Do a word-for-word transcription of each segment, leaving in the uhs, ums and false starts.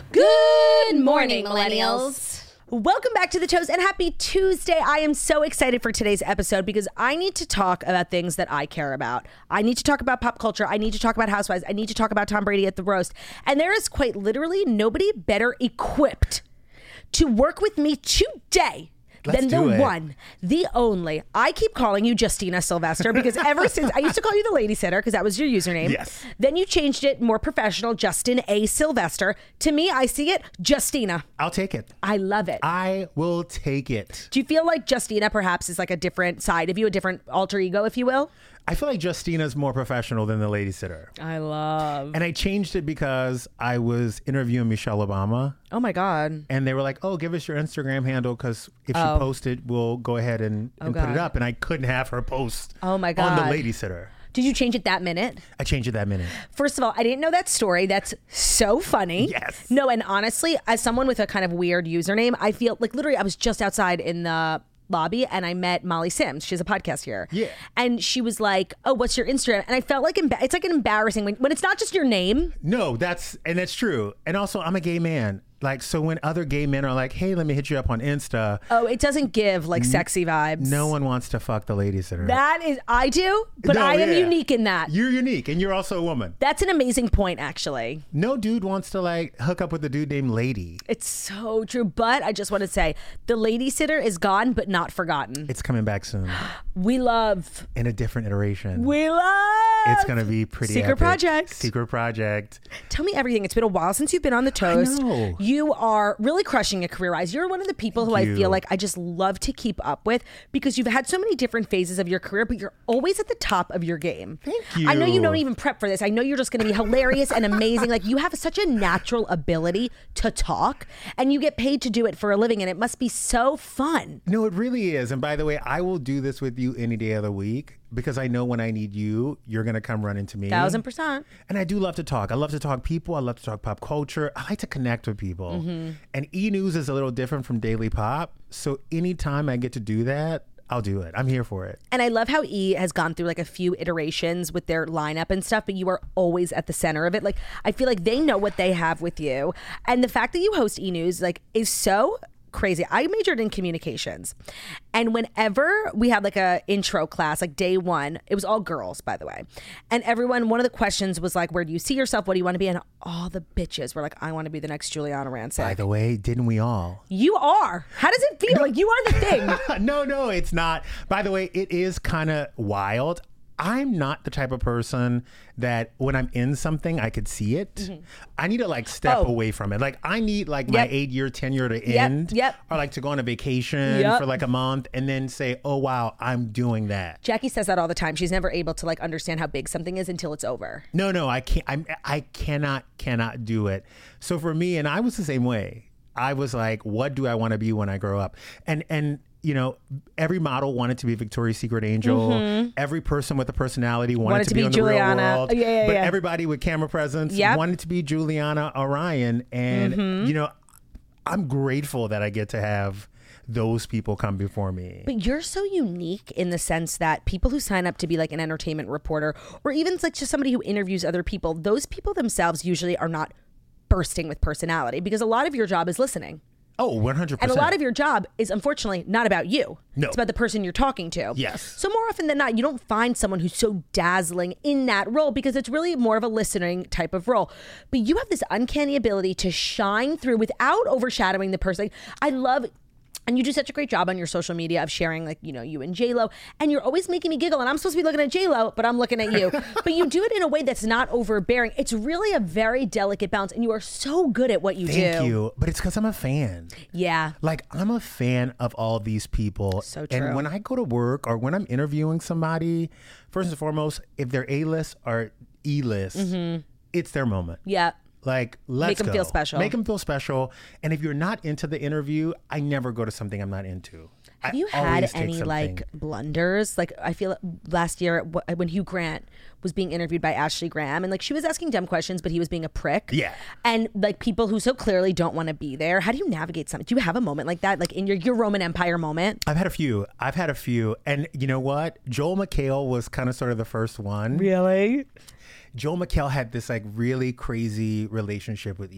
Good morning, millennials. Welcome back to The Toast and happy Tuesday. I am so excited for today's episode because I need to talk about things that I care about. I need to talk about pop culture. I need to talk about Housewives. I need to talk about Tom Brady at the roast. And there is quite literally nobody better equipped to work with me today Let's than do the it. one, the only. I keep calling you Justina Sylvester because ever since I used to call you the lady sitter because that was your username. Yes. Then you changed it more professional, Justin A. Sylvester. To me, I see it, Justina. I'll take it. I love it. I will take it. Do you feel like Justina perhaps is like a different side of you, a different alter ego, if you will? I feel like Justina's more professional than the lady sitter. I love. And I changed it because I was interviewing Michelle Obama. Oh my God. And they were like, oh, give us your Instagram handle because if she Oh. posted, we'll go ahead and, and put God. it up. And I couldn't have her post Oh my on God. the lady sitter. Did you change it that minute? I changed it that minute. First of all, I didn't know that story. That's so funny. Yes. No, and honestly, as someone with a kind of weird username, I feel like literally I was just outside in the lobby and I met Molly Sims. She has a podcast here. Yeah. And she was like, oh, what's your Instagram? And I felt like emba- it's like an embarrassing when, when it's not just your name. No, that's, and that's true. And also, I'm a gay man. Like, so when other gay men are like, hey, let me hit you up on Insta, Oh, it doesn't give like sexy vibes. no one wants to fuck the lady sitter. That is, I do, but No, I am yeah. unique in that. You're unique and you're also a woman. That's an amazing point, actually. No dude wants to like hook up with a dude named Lady. It's so true. But I just want to say the lady sitter is gone, but not forgotten. It's coming back soon We love, in a different iteration. we love. It's going to be pretty Secret epic. project. Secret project. Tell me everything. It's been a while since you've been on The Toast. know. You are really crushing it career-wise. You're one of the people who I you. feel like I just love to keep up with because you've had so many different phases of your career, but you're always at the top of your game. Thank I know you you. don't even prep for this. I know you're just going to be hilarious and amazing. Like you have such a natural ability to talk and you get paid to do it for a living and it must be so fun. No, it really is. And by the way, I will do this with you any day of the week because I know when I need you, you're going to come run into me. Thousand percent. And I do love to talk. I love to talk people. I love to talk pop culture. I like to connect with people. Mm-hmm. And E-News is a little different from Daily Pop. So anytime I get to do that, I'll do it. I'm here for it. And I love how E has gone through like a few iterations with their lineup and stuff, but you are always at the center of it. Like I feel like they know what they have with you. And the fact that you host E! News like is so crazy. I majored in communications. And whenever we had like a intro class, like day one, it was all girls, by the way. And everyone, one of the questions was like, where do you see yourself? What do you want to be? And all the bitches were like, I want to be the next Juliana Rancic. By the way, didn't we all? You are. How does it feel? Like you are the thing. no, no, it's not. By the way, it is kind of wild. I'm not the type of person that when I'm in something, I could see it. Mm-hmm. I need to like step Oh. away from it. Like I need like Yep. my eight year tenure to end yep. or like to go on a vacation Yep. for like a month and then say, oh, wow, I'm doing that. Jackie says that all the time. She's never able to like understand how big something is until it's over. No, no, I can't. I'm, I cannot, cannot do it. So for me, and I was the same way. I was like, what do I want to be when I grow up? And, and, you know, every model wanted to be Victoria's Secret Angel. Mm-hmm. Every person with a personality wanted, Wanted to, to be, be on Juliana. the Real World. Yeah, yeah, but yeah. everybody with camera presence Yep. wanted to be Juliana Orion. And, Mm-hmm. you know, I'm grateful that I get to have those people come before me. But you're so unique in the sense that people who sign up to be like an entertainment reporter or even like just somebody who interviews other people, those people themselves usually are not bursting with personality because a lot of your job is listening. Oh, one hundred And percent. a lot of your job is unfortunately not about you. No. It's about the person you're talking to. Yes. So more often than not, you don't find someone who's so dazzling in that role because it's really more of a listening type of role. But you have this uncanny ability to shine through without overshadowing the person. I love And you do such a great job on your social media of sharing, like, you know, you and J-Lo. And you're always making me giggle. And I'm supposed to be looking at J-Lo, but I'm looking at you. But you do it in a way that's not overbearing. It's really a very delicate balance. And you are so good at what you Thank do. Thank you. But it's because I'm a fan. Yeah. Like, I'm a fan of all these people. So true. And when I go to work or when I'm interviewing somebody, first and foremost, if they're A-list or E-list, mm-hmm. it's their moment. Yeah. Like, let's Make them go. feel special. Make them feel special. And if you're not into the interview, I never go to something I'm not into. Have I you had always take any something. like blunders? Like I feel last year wh- when Hugh Grant was being interviewed by Ashley Graham and like she was asking dumb questions, but he was being a prick. Yeah. And like people who so clearly don't want to be there. How do you navigate something? Do you have a moment like that? Like in your, your Roman Empire moment? I've had a few. I've had a few. And you know what? Joel McHale was kind of sort of the first one. Really? Joel McHale had this like really crazy relationship with E.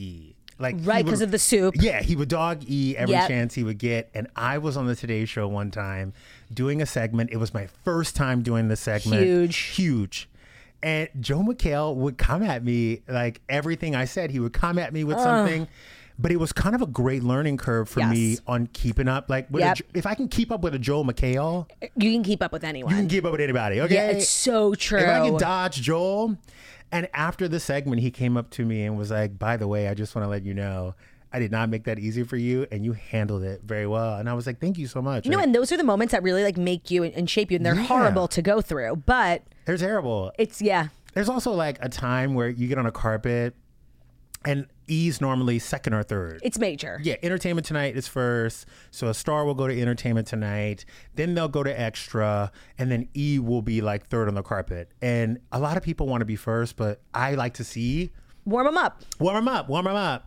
Like he Right, would- because of the soup. Yeah, he would dog E every Yep. chance he would get. And I was on the Today Show one time doing a segment. It was my first time doing the segment. Huge. Huge. And Joe McHale would come at me, like everything I said, he would come at me with something. But it was kind of a great learning curve for Yes. me on keeping up. Like, with Yep. a, if I can keep up with a Joel McHale, You can keep up with anyone. you can keep up with anybody. Okay, Yeah, it's so true. If I can dodge Joel. And after the segment, he came up to me and was like, "By the way, I just want to let you know, I did not make that easy for you, and you handled it very well." And I was like, "Thank you so much." You know, Like, and those are the moments that really like make you and, and shape you, and they're Yeah. horrible to go through. But they're terrible. it's yeah, There's also like a time where you get on a carpet, and E's normally second or third. it's major. Yeah, Entertainment Tonight is first. So a star will go to Entertainment Tonight. Then they'll go to Extra. And then E will be like third on the carpet. And a lot of people want to be first, but I like to see, Warm them up. warm them up, warm them up.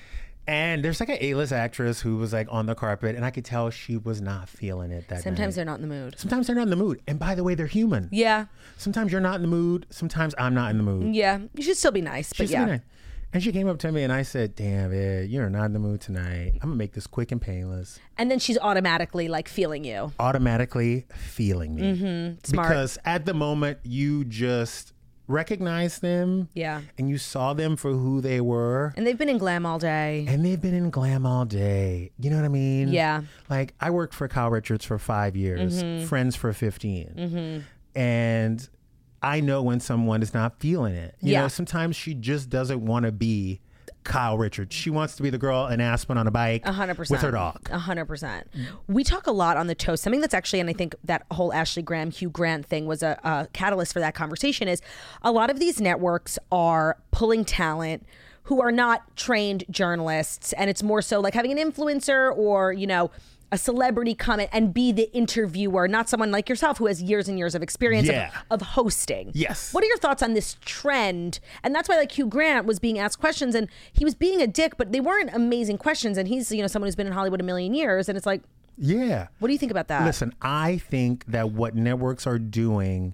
And there's like an A-list actress who was like on the carpet. And I could tell she was not feeling it that Sometimes night. they're not in the mood. Sometimes they're not in the mood. And by the way, they're human. Yeah, Sometimes you're not in the mood. Sometimes I'm not in the mood. yeah. You should still be nice, but She's yeah. nice. And she came up to me and I said, "Damn it, you're not in the mood tonight. I'm gonna make this quick and painless." And then she's automatically like feeling you. Automatically feeling me. Mm-hmm. Smart. Because at the moment you just recognized them Yeah. and you saw them for who they were. And they've been in glam all day. And they've been in glam all day. You know what I mean? Yeah. Like I worked for Kyle Richards for five years, Mm-hmm. Friends for fifteen. And I know when someone is not feeling it. You Yeah. know, sometimes she just doesn't want to be Kyle Richards. She wants to be the girl in Aspen on a bike A hundred percent with her dog. A hundred percent. We talk a lot on the Toast. Something that's actually, and I think that whole Ashley Graham, Hugh Grant thing was a, a catalyst for that conversation. Is a lot of these networks are pulling talent who are not trained journalists, and it's more so like having an influencer or you know a celebrity come in and be the interviewer, not someone like yourself who has years and years of experience of- Yeah. of, hosting. Yes. What are your thoughts on this trend? And that's why like Hugh Grant was being asked questions and he was being a dick, but they weren't amazing questions. And he's, you know, someone who's been in Hollywood a million years. And it's like, Yeah. what do you think about that? Listen, I think that what networks are doing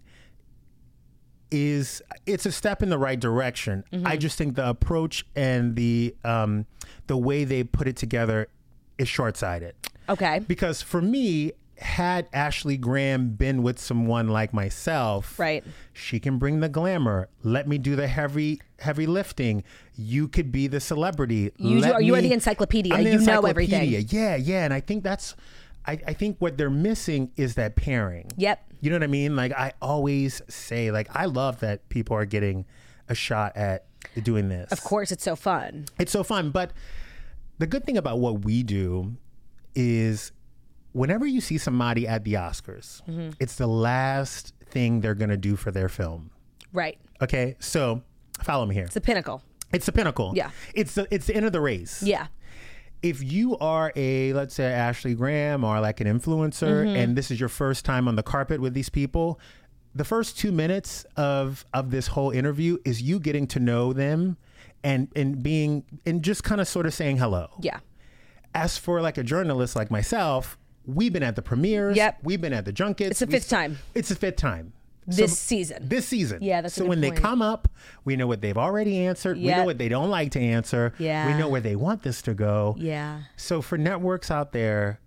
is it's a step in the right direction. Mm-hmm. I just think the approach and the um, the way they put it together is short-sighted. Okay. Because for me, had Ashley Graham been with someone like myself, Right. she can bring the glamour. Let me do the heavy heavy lifting. You could be the celebrity. You Let do- you are me- the encyclopedia. I'm the You know everything. encyclopedia. Yeah, yeah. And I think that's I, I think what they're missing is that pairing. Yep. You know what I mean? Like I always say, like I love that people are getting a shot at doing this. Of course, it's so fun. It's so fun. But the good thing about what we do is whenever you see somebody at the Oscars, Mm-hmm. it's the last thing they're going to do for their film. Right. Okay. So follow me here. It's the pinnacle. It's the pinnacle. Yeah. It's the, it's the end of the race. Yeah. If you are a, let's say, Ashley Graham or like an influencer, Mm-hmm. and this is your first time on the carpet with these people, the first two minutes of of this whole interview is you getting to know them and and being and just kind of sort of saying hello. Yeah. As for like a journalist like myself, we've been at the premieres. Yep. We've been at the junkets. It's the We- fifth time. It's the fifth time. This So- season. This season. Yeah, that's a so good when point. they come up, we know what they've already answered. We Yep. know what they don't like to answer. Yeah. We know where they want this to go. Yeah. So for networks out there,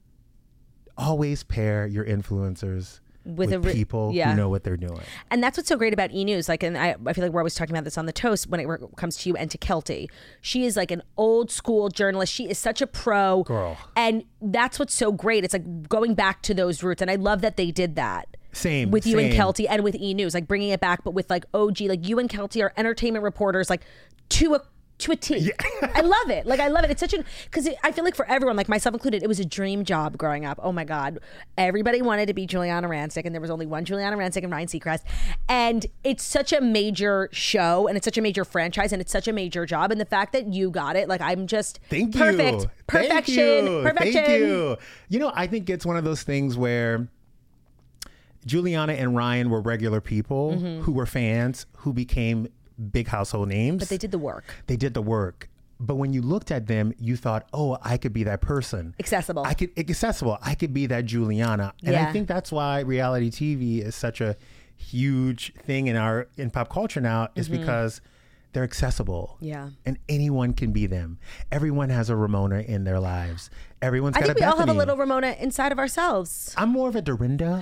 always pair your influencers With with, a re- people yeah. who know what they're doing. And that's what's so great about E! News. Like, and I, I feel like we're always talking about this on the Toast when it comes to you and to Kelty. She is like an old school journalist. She is such a pro. Girl. And that's what's so great. It's like going back to those roots. And I love that they did that. Same. With you and same. Kelty and with E! News, like bringing it back, but with like O G, like you and Kelty are entertainment reporters, like to a to a T. I love it. Like I love it. It's such a because I feel like for everyone, like myself included, it was a dream job growing up. Oh my God, everybody wanted to be Juliana Rancic, and there was only one Juliana Rancic and Ryan Seacrest, and it's such a major show, and it's such a major franchise, and it's such a major job, and the fact that you got it, like I'm just Thank you. perfect, perfection, Thank you. perfection. Thank you. You know, I think it's one of those things where Juliana and Ryan were regular people Mm-hmm. who were fans who became big household names. But they did the work. They did the work. But when you looked at them, you thought, oh, I could be that person. Accessible. I could accessible. I could be that Juliana. And Yeah. I think that's why reality T V is such a huge thing in our in pop culture now, is Mm-hmm. because they're accessible. Yeah. And anyone can be them. Everyone has a Ramona in their lives. Everyone's I got think a we all Bethany. have a little Ramona inside of ourselves. I'm more of a Dorinda.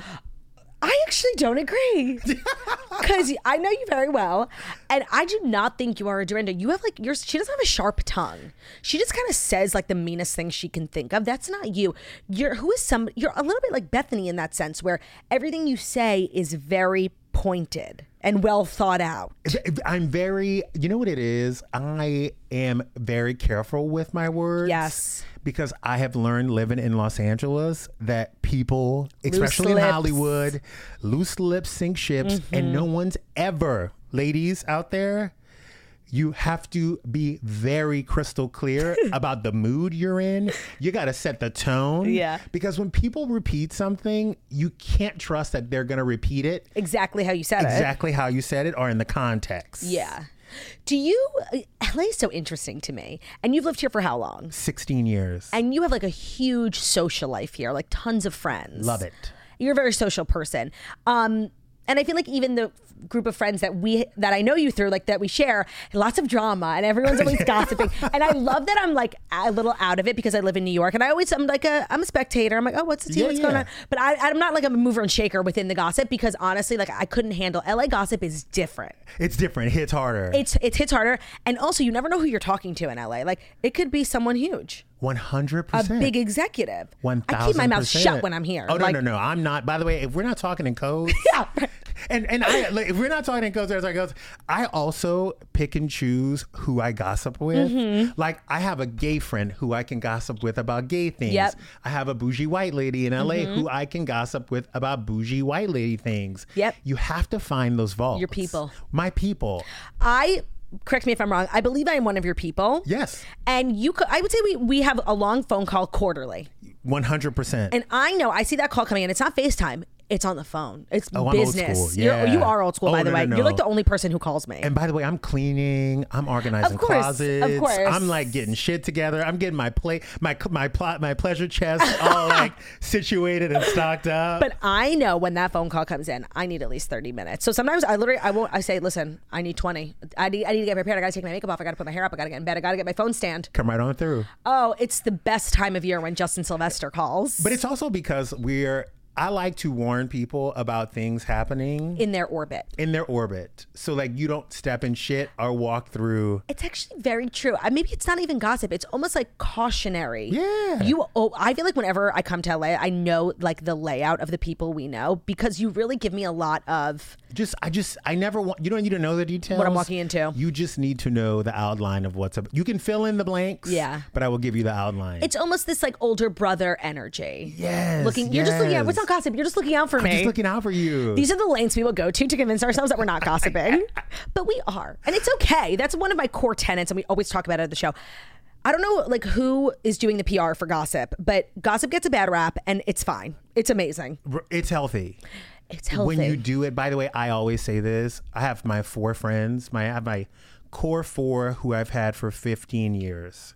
I actually don't agree. Because I know you very well. And I do not think you are a Dorinda. You have like, yours. She doesn't have a sharp tongue. She just kind of says like the meanest thing she can think of. That's not you. You're, who is some, you're a little bit like Bethany in that sense, where everything you say is very pointed and well thought out. I'm very, you know what it is? I am very careful with my words. Yes. Because I have learned living in Los Angeles that people, especially in lips. Hollywood, loose lips sink ships, Mm-hmm. and no one's ever, ladies out there, you have to be very crystal clear about the mood you're in. You got to set the tone. Yeah. Because when people repeat something, you can't trust that they're going to repeat it Exactly how you said it. exactly how you said it or in the context. Yeah. Do you, L A is so interesting to me. And you've lived here for how long? sixteen years. And you have like a huge social life here, like tons of friends. Love it. You're a very social person. Um, and I feel like even the group of friends that we that I know you through, like that we share, lots of drama and everyone's always gossiping. And I love that I'm like a little out of it because I live in New York, and I always I'm like a I'm a spectator. I'm like, oh, what's the tea? Yeah, what's yeah. going on? But I, I'm not like a mover and shaker within the gossip, because honestly, like I couldn't handle L A gossip is different. It's different. It hits harder. It's it hits harder, and also you never know who you're talking to in L A. Like it could be someone huge. one hundred A percent. big executive. one thousand percent. I keep my mouth shut when I'm here. Oh, no, Like- no, no. I'm not. By the way, if we're not talking in codes. Yeah. And and I like, if we're not talking in codes, there's like codes. I also pick and choose who I gossip with. Mm-hmm. Like I have a gay friend who I can gossip with about gay things. Yep. Mm-hmm. I have a bougie white lady in L A who I can gossip with about bougie white lady things. Yep. You have to find those vaults. Your people. My people. I correct me if I'm wrong. I believe I am one of your people. Yes. And you could, I would say we we have a long phone call quarterly. one hundred percent. And I know I see that call coming in. It's not FaceTime. It's on the phone. It's Oh, I'm old business. school. You're, Yeah. you are old school, Oh, by the no, way. no, no. You're like the only person who calls me. And by the way, I'm cleaning. I'm organizing Of course, of closets. course. I'm like getting shit together. I'm getting my plate, my my plot, my pleasure chest all like situated and stocked up. But I know when that phone call comes in, I need at least thirty minutes. So sometimes I literally, I won't, I say, listen, I need twenty. I need, I need to get prepared. I got to take my makeup off. I got to put my hair up. I got to get in bed. I got to get my phone stand. Come right on through. Oh, it's the best time of year when Justin Sylvester calls. But it's also because we're. I like to warn people about things happening in their orbit. in their orbit, so like you don't step in shit or walk through. It's actually very true. Uh, Maybe it's not even gossip. It's almost like cautionary. Yeah. You. Oh, I feel like whenever I come to L A, I know like the layout of the people we know, because you really give me a lot of. Just, I just, I never want. You don't need to know the details. What I'm walking into. You just need to know the outline of what's up. You can fill in the blanks. Yeah. But I will give you the outline. It's almost this like older brother energy. Yes. Looking. You're just looking at. yes. What's not gossip? You're just looking out for I'm me. just looking out for you. These are the lanes we will go to to convince ourselves that we're not gossiping. But we are. And it's okay. That's one of my core tenets, and we always talk about it at the show. I don't know like who is doing the P R for gossip, but gossip gets a bad rap, and it's fine. It's amazing. It's healthy. It's healthy. When you do it, by the way, I always say this. I have my four friends. My I have my core four who I've had for fifteen years.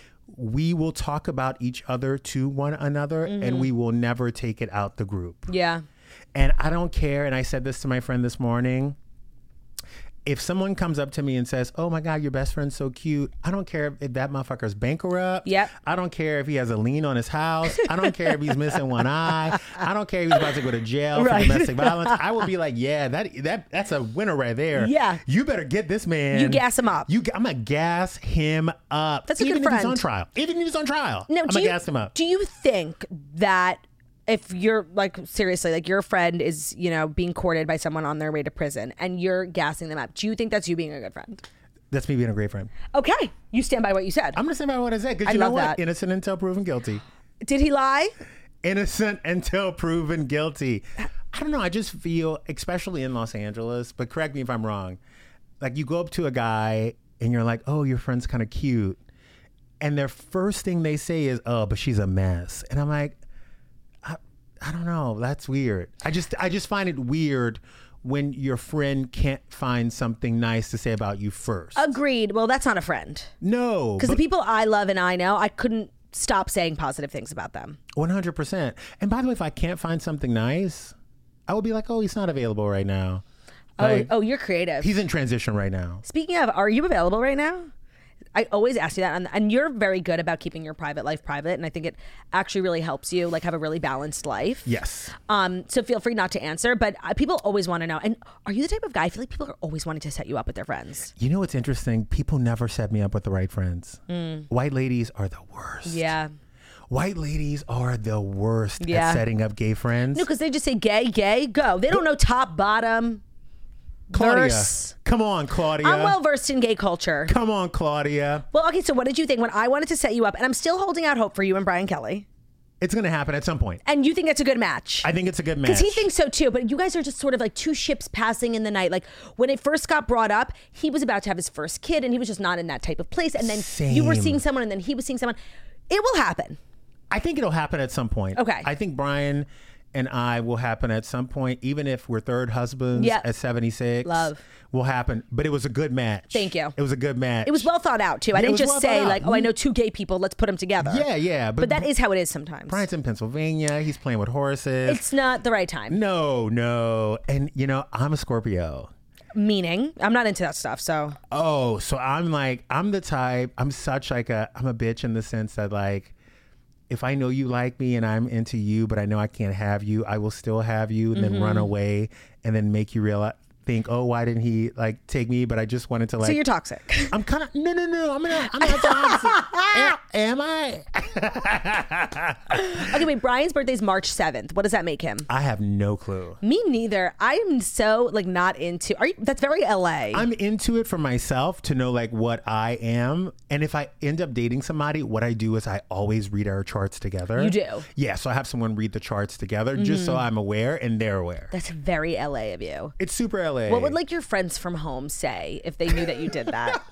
We will talk about each other to one another, Mm-hmm. and we will never take it out the group. Yeah. And I don't care. And I said this to my friend this morning. If someone comes up to me and says, "Oh my God, your best friend's so cute," I don't care if that motherfucker's bankrupt. Yep. I don't care if he has a lien on his house. I don't care if he's missing one eye. I don't care if he's about to go to jail Right. for domestic violence. I will be like, yeah, that that that's a winner right there. Yeah. You better get this man. You gas him up. You, I'm gonna gas him up. That's a Even good if he's friend. on trial. Even if he's on trial. Now, I'm do gonna you, gas him up. Do you think that if you're like seriously, like your friend is, you know, being courted by someone on their way to prison and you're gassing them up, do you think that's you being a good friend? That's me being a great friend. Okay. You stand by what you said. I'm gonna stand by what I said, because I you know love what? that. Innocent until proven guilty. Did he lie? Innocent until proven guilty. I don't know. I just feel, especially in Los Angeles, but correct me if I'm wrong. Like you go up to a guy and you're like, "Oh, your friend's kind of cute," and their first thing they say is, "Oh, but she's a mess," and I'm like, I, I don't know. That's weird. I just, I just find it weird when your friend can't find something nice to say about you first. Agreed. Well, that's not a friend. No, Because the but people I love and I know, I couldn't stop saying positive things about them. one hundred percent. And by the way, if I can't find something nice, I would be like, "Oh, he's not available right now." Oh, Like, oh, you're creative. he's in transition right now. Speaking of, are you available right now? I always ask you that, and, and you're very good about keeping your private life private, and I think it actually really helps you like have a really balanced life. Yes. Um. So feel free not to answer, but uh, people always want to know. And are you the type of guy? I feel like people are always wanting to set you up with their friends. You know what's interesting? People never set me up with the right friends. White ladies are the worst. Yeah. White ladies are the worst Yeah. at setting up gay friends. No, because they just say gay, gay, go. They don't know top, bottom, Claudia, verse. come on, Claudia. I'm well versed in gay culture. Come on, Claudia. Well, okay, so what did you think when I wanted to set you up? And I'm still holding out hope for you and Brian Kelly. It's going to happen at some point. And you think that's a good match? I think it's a good match. Because he thinks so too, but you guys are just sort of like two ships passing in the night. Like when it first got brought up, he was about to have his first kid and he was just not in that type of place. And then you were Same. seeing someone and then he was seeing someone. It will happen. I think it'll happen at some point. Okay. I think Brian and I will happen at some point, even if we're third husbands Yeah. at seventy-six. Love. Will happen. But it was a good match. Thank you. It was a good match. It was well thought out too. I Yeah, it didn't was just well say thought out. like, oh, I know two gay people, let's put them together. Yeah, yeah. But that is how it is sometimes. Brian's in Pennsylvania. He's playing with horses. It's not the right time. no, no. And, you know, I'm a Scorpio. Meaning, I'm not into that stuff, so. Oh, so I'm like, I'm the type, I'm such like a, I'm a bitch in the sense that like, if I know you like me and I'm into you, but I know I can't have you, I will still have you and Mm-hmm. then run away and then make you realize, think, oh, why didn't he like take me? But I just wanted to like. So you're toxic. I'm kind of, no, no, no, I'm not, I'm not toxic. am, am I? Okay, wait, Brian's birthday is March seventh. What does that make him? I have no clue. Me neither. I'm so like not into. Are you? That's very L A. I'm into it for myself to know like what I am. And if I end up dating somebody, what I do is I always read our charts together. You do? Yeah. So I have someone read the charts together just so I'm aware and they're aware. That's very L A of you. It's super L A. What would like your friends from home say if they knew that you did that?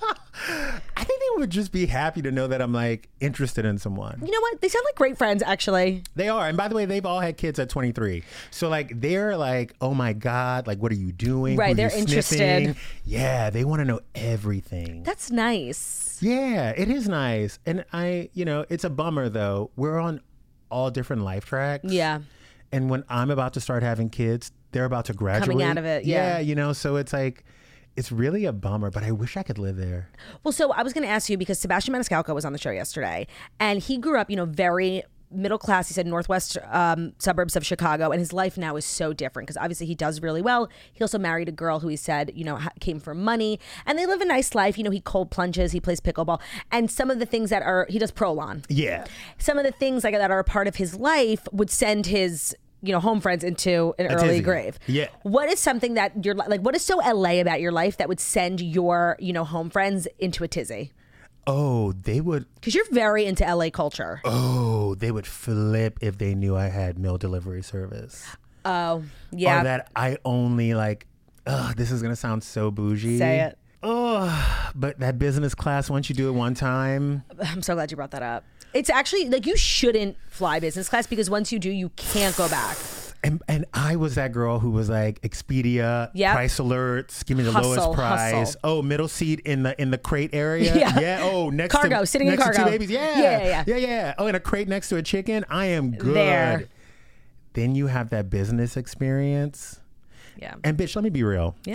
I think they would just be happy to know that I'm like interested in someone. You know what? They sound like great friends, actually. They are. And by the way, they've all had kids at twenty-three. So like they're like, oh my God, like what are you doing? Right, Who are they're you interested. sniffing? Yeah, they want to know everything. That's nice. Yeah, it is nice. And I, you know, it's a bummer though. We're on all different life tracks. Yeah. And when I'm about to start having kids, they're about to graduate. out of it, yeah. Yeah, you know, so it's like, it's really a bummer, but I wish I could live there. Well, so I was going to ask you because Sebastian Maniscalco was on the show yesterday, and he grew up, you know, very middle class. He said northwest um, suburbs of Chicago, and his life now is so different because obviously he does really well. He also married a girl who he said, you know, ha- came from money, and they live a nice life. You know, he cold plunges, he plays pickleball, and some of the things that are he does prolon. Yeah. Some of the things like that are a part of his life would send his you know home friends into an A early tizzy. grave. Yeah. What is something that you're like? What is so L A about your life that would send your you know home friends into a tizzy? Oh, they would. Because you're very into L A culture. Oh, they would flip if they knew I had meal delivery service. Oh, yeah. Or that I only like. Ugh, this is gonna sound so bougie. Say it. Oh, but that business class. Once you do it one time, I'm so glad you brought that up. It's actually like you shouldn't fly business class because once you do, you can't go back. and and I was that girl who was like Expedia, Yep. price alerts, give me the Hustle, lowest price. hustle. Oh, middle seat in the in the crate area. Yeah. Yeah. Oh, next Cargo, to, sitting in next to cargo. two babies. Yeah. Yeah, yeah, yeah, yeah. Oh, and a crate next to a chicken. I am good. There. Then you have that business experience. Yeah. And bitch, let me be real. Yeah.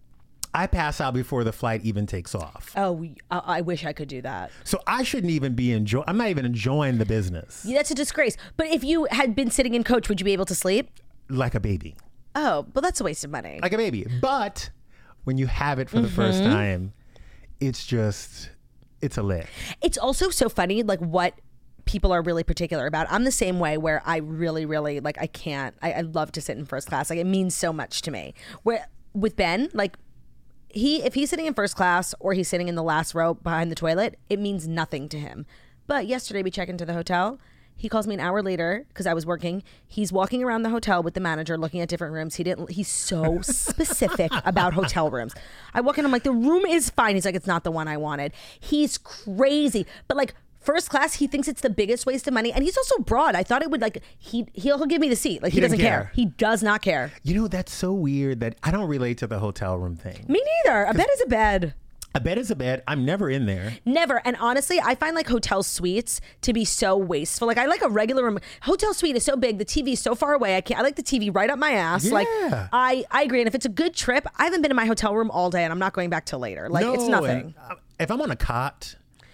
I pass out before the flight even takes off. Oh, we- I, I wish I could do that. So I shouldn't even be enjoy. I'm not even enjoying the business Yeah, that's a disgrace. But if you had been sitting in coach, would you be able to sleep? like a baby, Oh, well, that's a waste of money. like a baby. But when you have it for the first Mm-hmm. time, it's just, it's a lick. It's also so funny, like what people are really particular about. I'm the same way where I really, really like I can't. I, I love to sit in first class. Like it means so much to me. Where with Ben, like he if he's sitting in first class or he's sitting in the last row behind the toilet, it means nothing to him. But yesterday we check into the hotel. He calls me an hour later because I was working. He's walking around the hotel with the manager looking at different rooms. He didn't. He's so specific about hotel rooms. I walk in. I'm like, the room is fine. He's like, it's not the one I wanted. He's crazy. But like first class, he thinks it's the biggest waste of money. And he's also broad. I thought it would like he he'll give me the seat. Like he, He didn't doesn't care. care. He does not care. You know, that's so weird that I don't relate to the hotel room thing. Me neither. A bed is a bed. A bed is a bed. I'm never in there. Never. And honestly, I find like hotel suites to be so wasteful. Like I like a regular room. Hotel suite is so big. The T V is so far away. I can't. I like the T V right up my ass. Yeah. Like I, I agree. And if it's a good trip, I haven't been in my hotel room all day, and I'm not going back till later. Like no, it's nothing. and, uh, if I'm on a cot.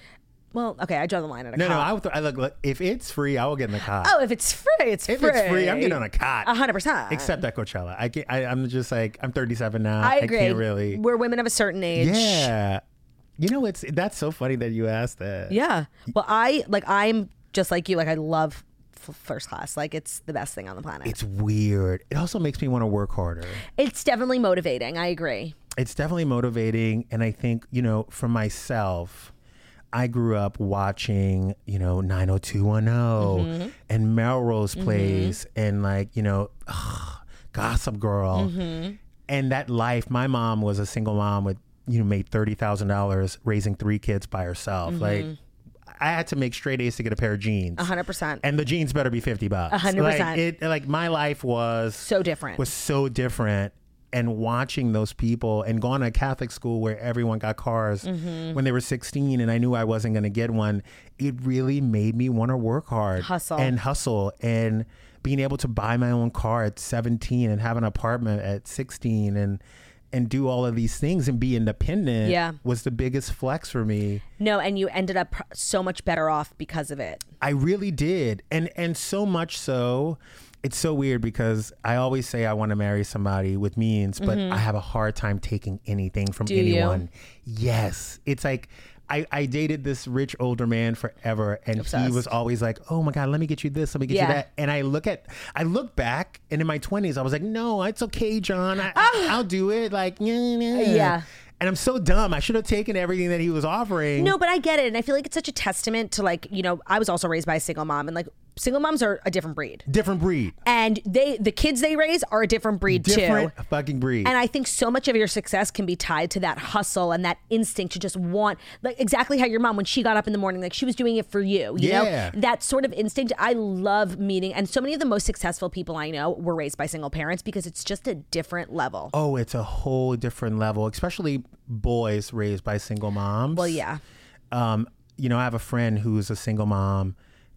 Well, okay, I draw the line at a No, cot. no. I, would th- I look, look. If it's free, I will get in the cot. Oh, if it's free, it's if free. it's free, I'm getting on a cot. A hundred percent. Except at Coachella. I can't, I, I'm just like I'm thirty-seven now. I agree. I can't really. We're women of a certain age. Yeah. You know, it's that's so funny that you asked that. Yeah. Well, I like I'm just like you. Like I love f- first class. Like it's the best thing on the planet. It's weird. It also makes me want to work harder. It's definitely motivating. I agree. It's definitely motivating, and I think you know, for myself. I grew up watching, you know, nine oh two one oh Mm-hmm. and Melrose Place mm-hmm. and like, you know, ugh, Gossip Girl. Mm-hmm. And that life, my mom was a single mom with, you know, made thirty thousand dollars raising three kids by herself. Mm-hmm. Like, I had to make straight A's to get a pair of jeans. A hundred percent. And the jeans better be fifty bucks. A hundred percent. Like, it, like my life was so different. Was so different. And watching those people and going to a Catholic school where everyone got cars mm-hmm. when they were sixteen and I knew I wasn't going to get one, it really made me want to work hard. Hustle. And hustle. And being able to buy my own car at seventeen and have an apartment at sixteen and and do all of these things and be independent yeah. was the biggest flex for me. No, and you ended up so much better off because of it. I really did. And and so much so... It's so weird because I always say I want to marry somebody with means, but mm-hmm. I have a hard time taking anything from Do anyone. You? Yes. It's like I, I dated this rich older man forever and Obsessed. he was always like, oh my God, let me get you this, let me get yeah. you that. And I look at, I look back and in my twenties, I was like, no, it's okay, John. I, oh. I'll do it. Like, yeah, yeah. yeah. And I'm so dumb. I should have taken everything that he was offering. No, but I get it. And I feel like it's such a testament to like, you know, I was also raised by a single mom and like single moms are a different breed. Different breed. And they, the kids they raise are a different breed different too. fucking breed. And I think so much of your success can be tied to that hustle and that instinct to just want, like exactly how your mom, when she got up in the morning, like she was doing it for you, you yeah. know, that sort of instinct. I love meeting. And so many of the most successful people I know were raised by single parents because it's just a different level. Oh, it's a whole different level, especially boys raised by single moms. Well, yeah. Um, you know, I have a friend who's a single mom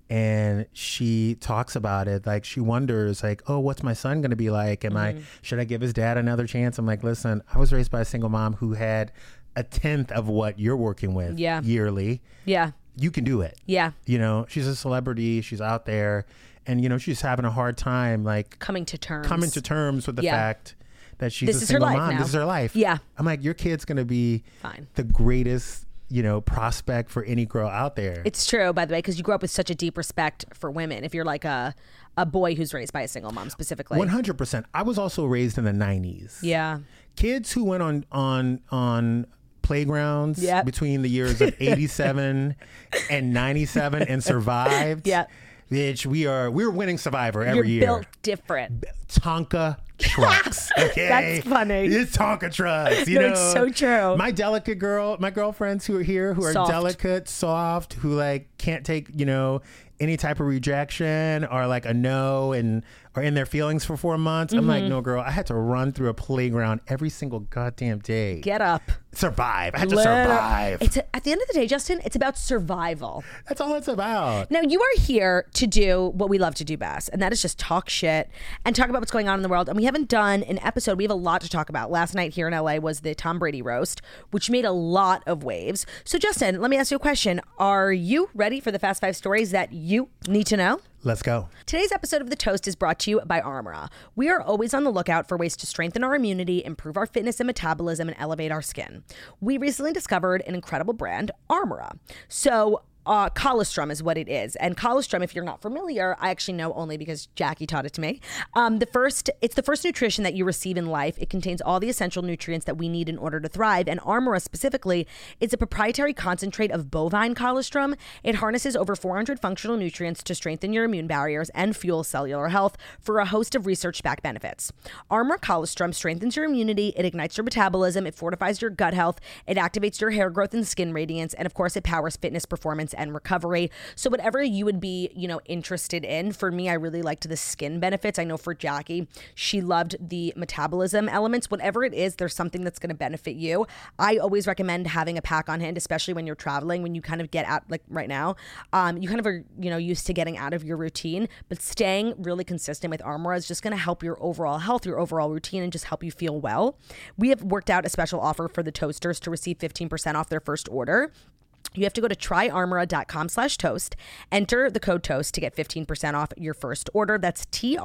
and she talks about it. Like she wonders like, oh, what's my son going to be like? Am mm-hmm. I, should I give his dad another chance? I'm like, listen, I was raised by a single mom who had a tenth of what you're working with yeah. yearly. Yeah. You can do it. Yeah. You know, she's a celebrity. She's out there and, you know, she's having a hard time like coming to terms, coming to terms with the yeah. fact that she's this a is single her life mom. now. This is her life. Yeah. I'm like, your kid's going to be fine. The greatest, you know, prospect for any girl out there. It's true, by the way, because you grew up with such a deep respect for women. If you're like a, a boy who's raised by a single mom specifically. one hundred percent. I was also raised in the nineties. Yeah. Kids who went on, on, on playgrounds yep. between the years of eighty-seven and ninety-seven and survived. Yeah. Bitch, we are, we're winning Survivor every You're year. built different. Tonka trucks. Okay. That's funny. It's Tonka trucks. You no, know, it's so true. My delicate girl, my girlfriends who are here, who are Soft. delicate, soft, who like can't take, you know, any type of rejection or like a no and are in their feelings for four months. Mm-hmm. I'm like, no, girl, I had to run through a playground every single goddamn day. Get up. Survive. I had Let to survive. It's a, at the end of the day, Justin, it's about survival. That's all it's about. Now, you are here to do what we love to do best, and that is just talk shit and talk about what's going on in the world. And we haven't done an episode. We have a lot to talk about. Last night here in L A was the Tom Brady roast, which made a lot of waves. So, Justin, let me ask you a question. Are you ready for the Fast Five stories that you need to know? Let's go. Today's episode of The Toast is brought to you by Armora. We are always on the lookout for ways to strengthen our immunity, improve our fitness and metabolism, and elevate our skin. We recently discovered an incredible brand, Armora. So, Uh, colostrum is what it is. And colostrum, if you're not familiar, I actually know only because Jackie taught it to me. Um, the first, it's the first nutrition that you receive in life. It contains all the essential nutrients that we need in order to thrive. And Armora specifically is a proprietary concentrate of bovine colostrum. It harnesses over four hundred functional nutrients to strengthen your immune barriers and fuel cellular health for a host of research-backed benefits. Armora colostrum strengthens your immunity, it ignites your metabolism, it fortifies your gut health, it activates your hair growth and skin radiance, and of course, it powers fitness, performance, and recovery. So whatever you would be, you know, interested in. For me, I really liked the skin benefits. I know for Jackie, she loved the metabolism elements. Whatever it is, there's something that's going to benefit you. I always recommend having a pack on hand, especially when you're traveling, when you kind of get out, like right now, um, you kind of are, you know, used to getting out of your routine, but staying really consistent with Armora is just going to help your overall health, your overall routine, and just help you feel well. We have worked out a special offer for the toasters to receive fifteen percent off their first order. You have to go to tryarmora.com slash toast, enter the code toast to get fifteen percent off your first order. That's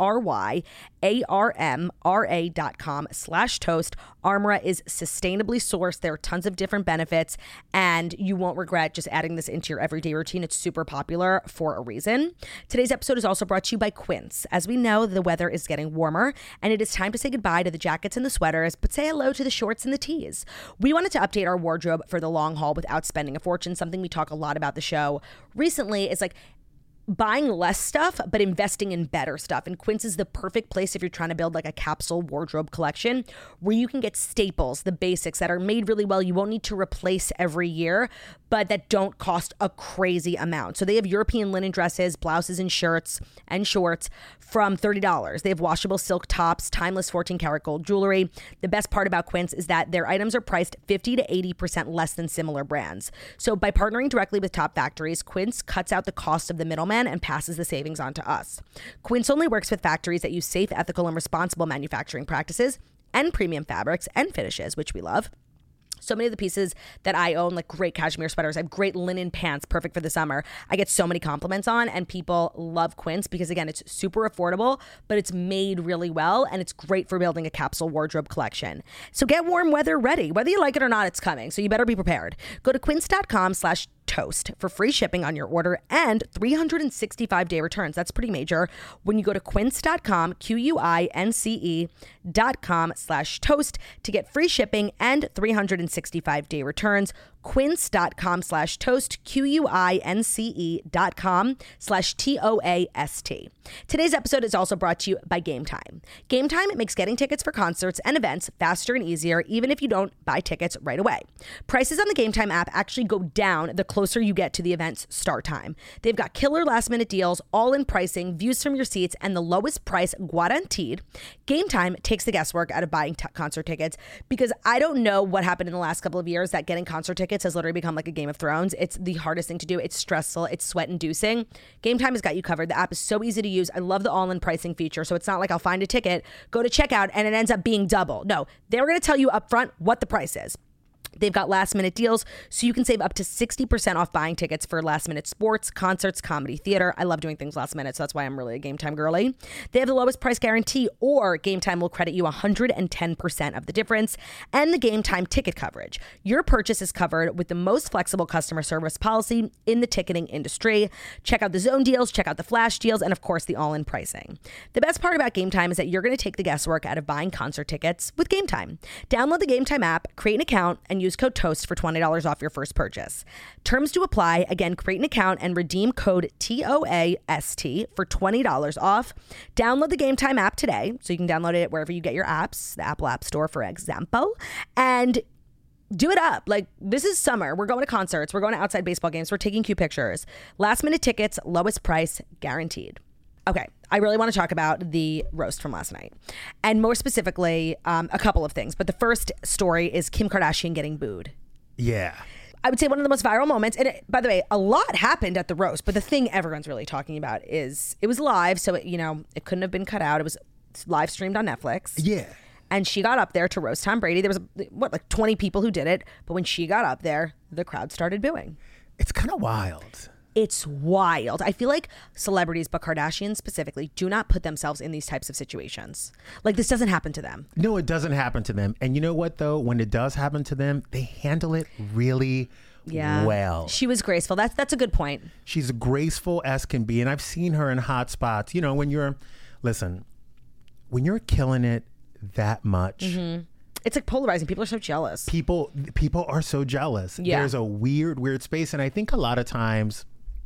T-R-Y-A-R-M-R-A dot com slash toast. Armora is sustainably sourced. There are tons of different benefits, and you won't regret just adding this into your everyday routine. It's super popular for a reason. Today's episode is also brought to you by Quince. As we know, the weather is getting warmer, and it is time to say goodbye to the jackets and the sweaters, but say hello to the shorts and the tees. We wanted to update our wardrobe for the long haul without spending a fortune. Something we talk a lot about the show recently is like buying less stuff, but investing in better stuff. And Quince is the perfect place if you're trying to build like a capsule wardrobe collection where you can get staples, the basics that are made really well. You won't need to replace every year, but that don't cost a crazy amount. So they have European linen dresses, blouses and shirts and shorts from thirty dollars. They have washable silk tops, timeless fourteen karat gold jewelry. The best part about Quince is that their items are priced fifty to eighty percent less than similar brands. So by partnering directly with top factories, Quince cuts out the cost of the middleman and passes the savings on to us. Quince only works with factories that use safe, ethical, and responsible manufacturing practices and premium fabrics and finishes, which we love. So many of the pieces that I own, like great cashmere sweaters, I have great linen pants, perfect for the summer. I get so many compliments on, and people love Quince because, again, it's super affordable, but it's made really well, and it's great for building a capsule wardrobe collection. So get warm weather ready. Whether you like it or not, it's coming, so you better be prepared. Go to quince.com slash toast for free shipping on your order and three hundred sixty-five day returns. That's pretty major. When you go to quince.com, Q-U-I-N-C-E dot com slash toast to get free shipping and three hundred sixty-five day returns. Quince.com slash toast, Q-U-I-N-C-E dot com slash T-O-A-S-T. Today's episode is also brought to you by Game Time. Game Time makes getting tickets for concerts and events faster and easier, even if you don't buy tickets right away. Prices on the Game Time app actually go down the closer you get to the event's start time. They've got killer last minute deals, all in pricing, views from your seats, and the lowest price guaranteed. Game Time takes the guesswork out of buying t- concert tickets because I don't know what happened in the last couple of years that getting concert tickets has literally become like a Game of Thrones. It's the hardest thing to do. It's stressful. It's sweat inducing. Game Time has got you covered. The app is so easy to use. I love the all-in pricing feature. So it's not like I'll find a ticket, go to checkout, and it ends up being double. No, they're going to tell you up front what the price is. They've got last minute deals, so you can save up to sixty percent off buying tickets for last minute sports, concerts, comedy, theater. I love doing things last minute, so that's why I'm really a Game Time girly. They have the lowest price guarantee, or Game Time will credit you one hundred ten percent of the difference, and the Game Time ticket coverage. Your purchase is covered with the most flexible customer service policy in the ticketing industry. Check out the zone deals, check out the flash deals, and of course, the all-in pricing. The best part about Game Time is that you're going to take the guesswork out of buying concert tickets with Game Time. Download the Game Time app, create an account, and use code TOAST for twenty dollars off your first purchase. Terms to apply. Again, create an account and redeem code T O A S T for twenty dollars off. Download the Game Time app today, so you can download it wherever you get your apps, the Apple App Store, for example, and do it up. Like, this is summer. We're going to concerts. We're going to outside baseball games. We're taking cute pictures. Last minute tickets, lowest price guaranteed. Okay, I really want to talk about the roast from last night, and more specifically, um, a couple of things. But the first story is Kim Kardashian getting booed. Yeah. I would say one of the most viral moments. And it, by the way, a lot happened at the roast, but the thing everyone's really talking about is it was live, so it, you know, it couldn't have been cut out. It was live streamed on Netflix. Yeah. And she got up there to roast Tom Brady. There was what, like twenty people who did it, but when she got up there, the crowd started booing. It's kind of wild. It's wild. I feel like celebrities, but Kardashians specifically, do not put themselves in these types of situations. Like, this doesn't happen to them. No, it doesn't happen to them. And you know what, though? When it does happen to them, they handle it really yeah. well. She was graceful. That's that's a good point. She's graceful as can be. And I've seen her in hot spots. You know, when you're, listen, when you're killing it that much, mm-hmm. It's like polarizing. People are so jealous. People, people are so jealous. Yeah. There's a weird, weird space. And I think a lot of times,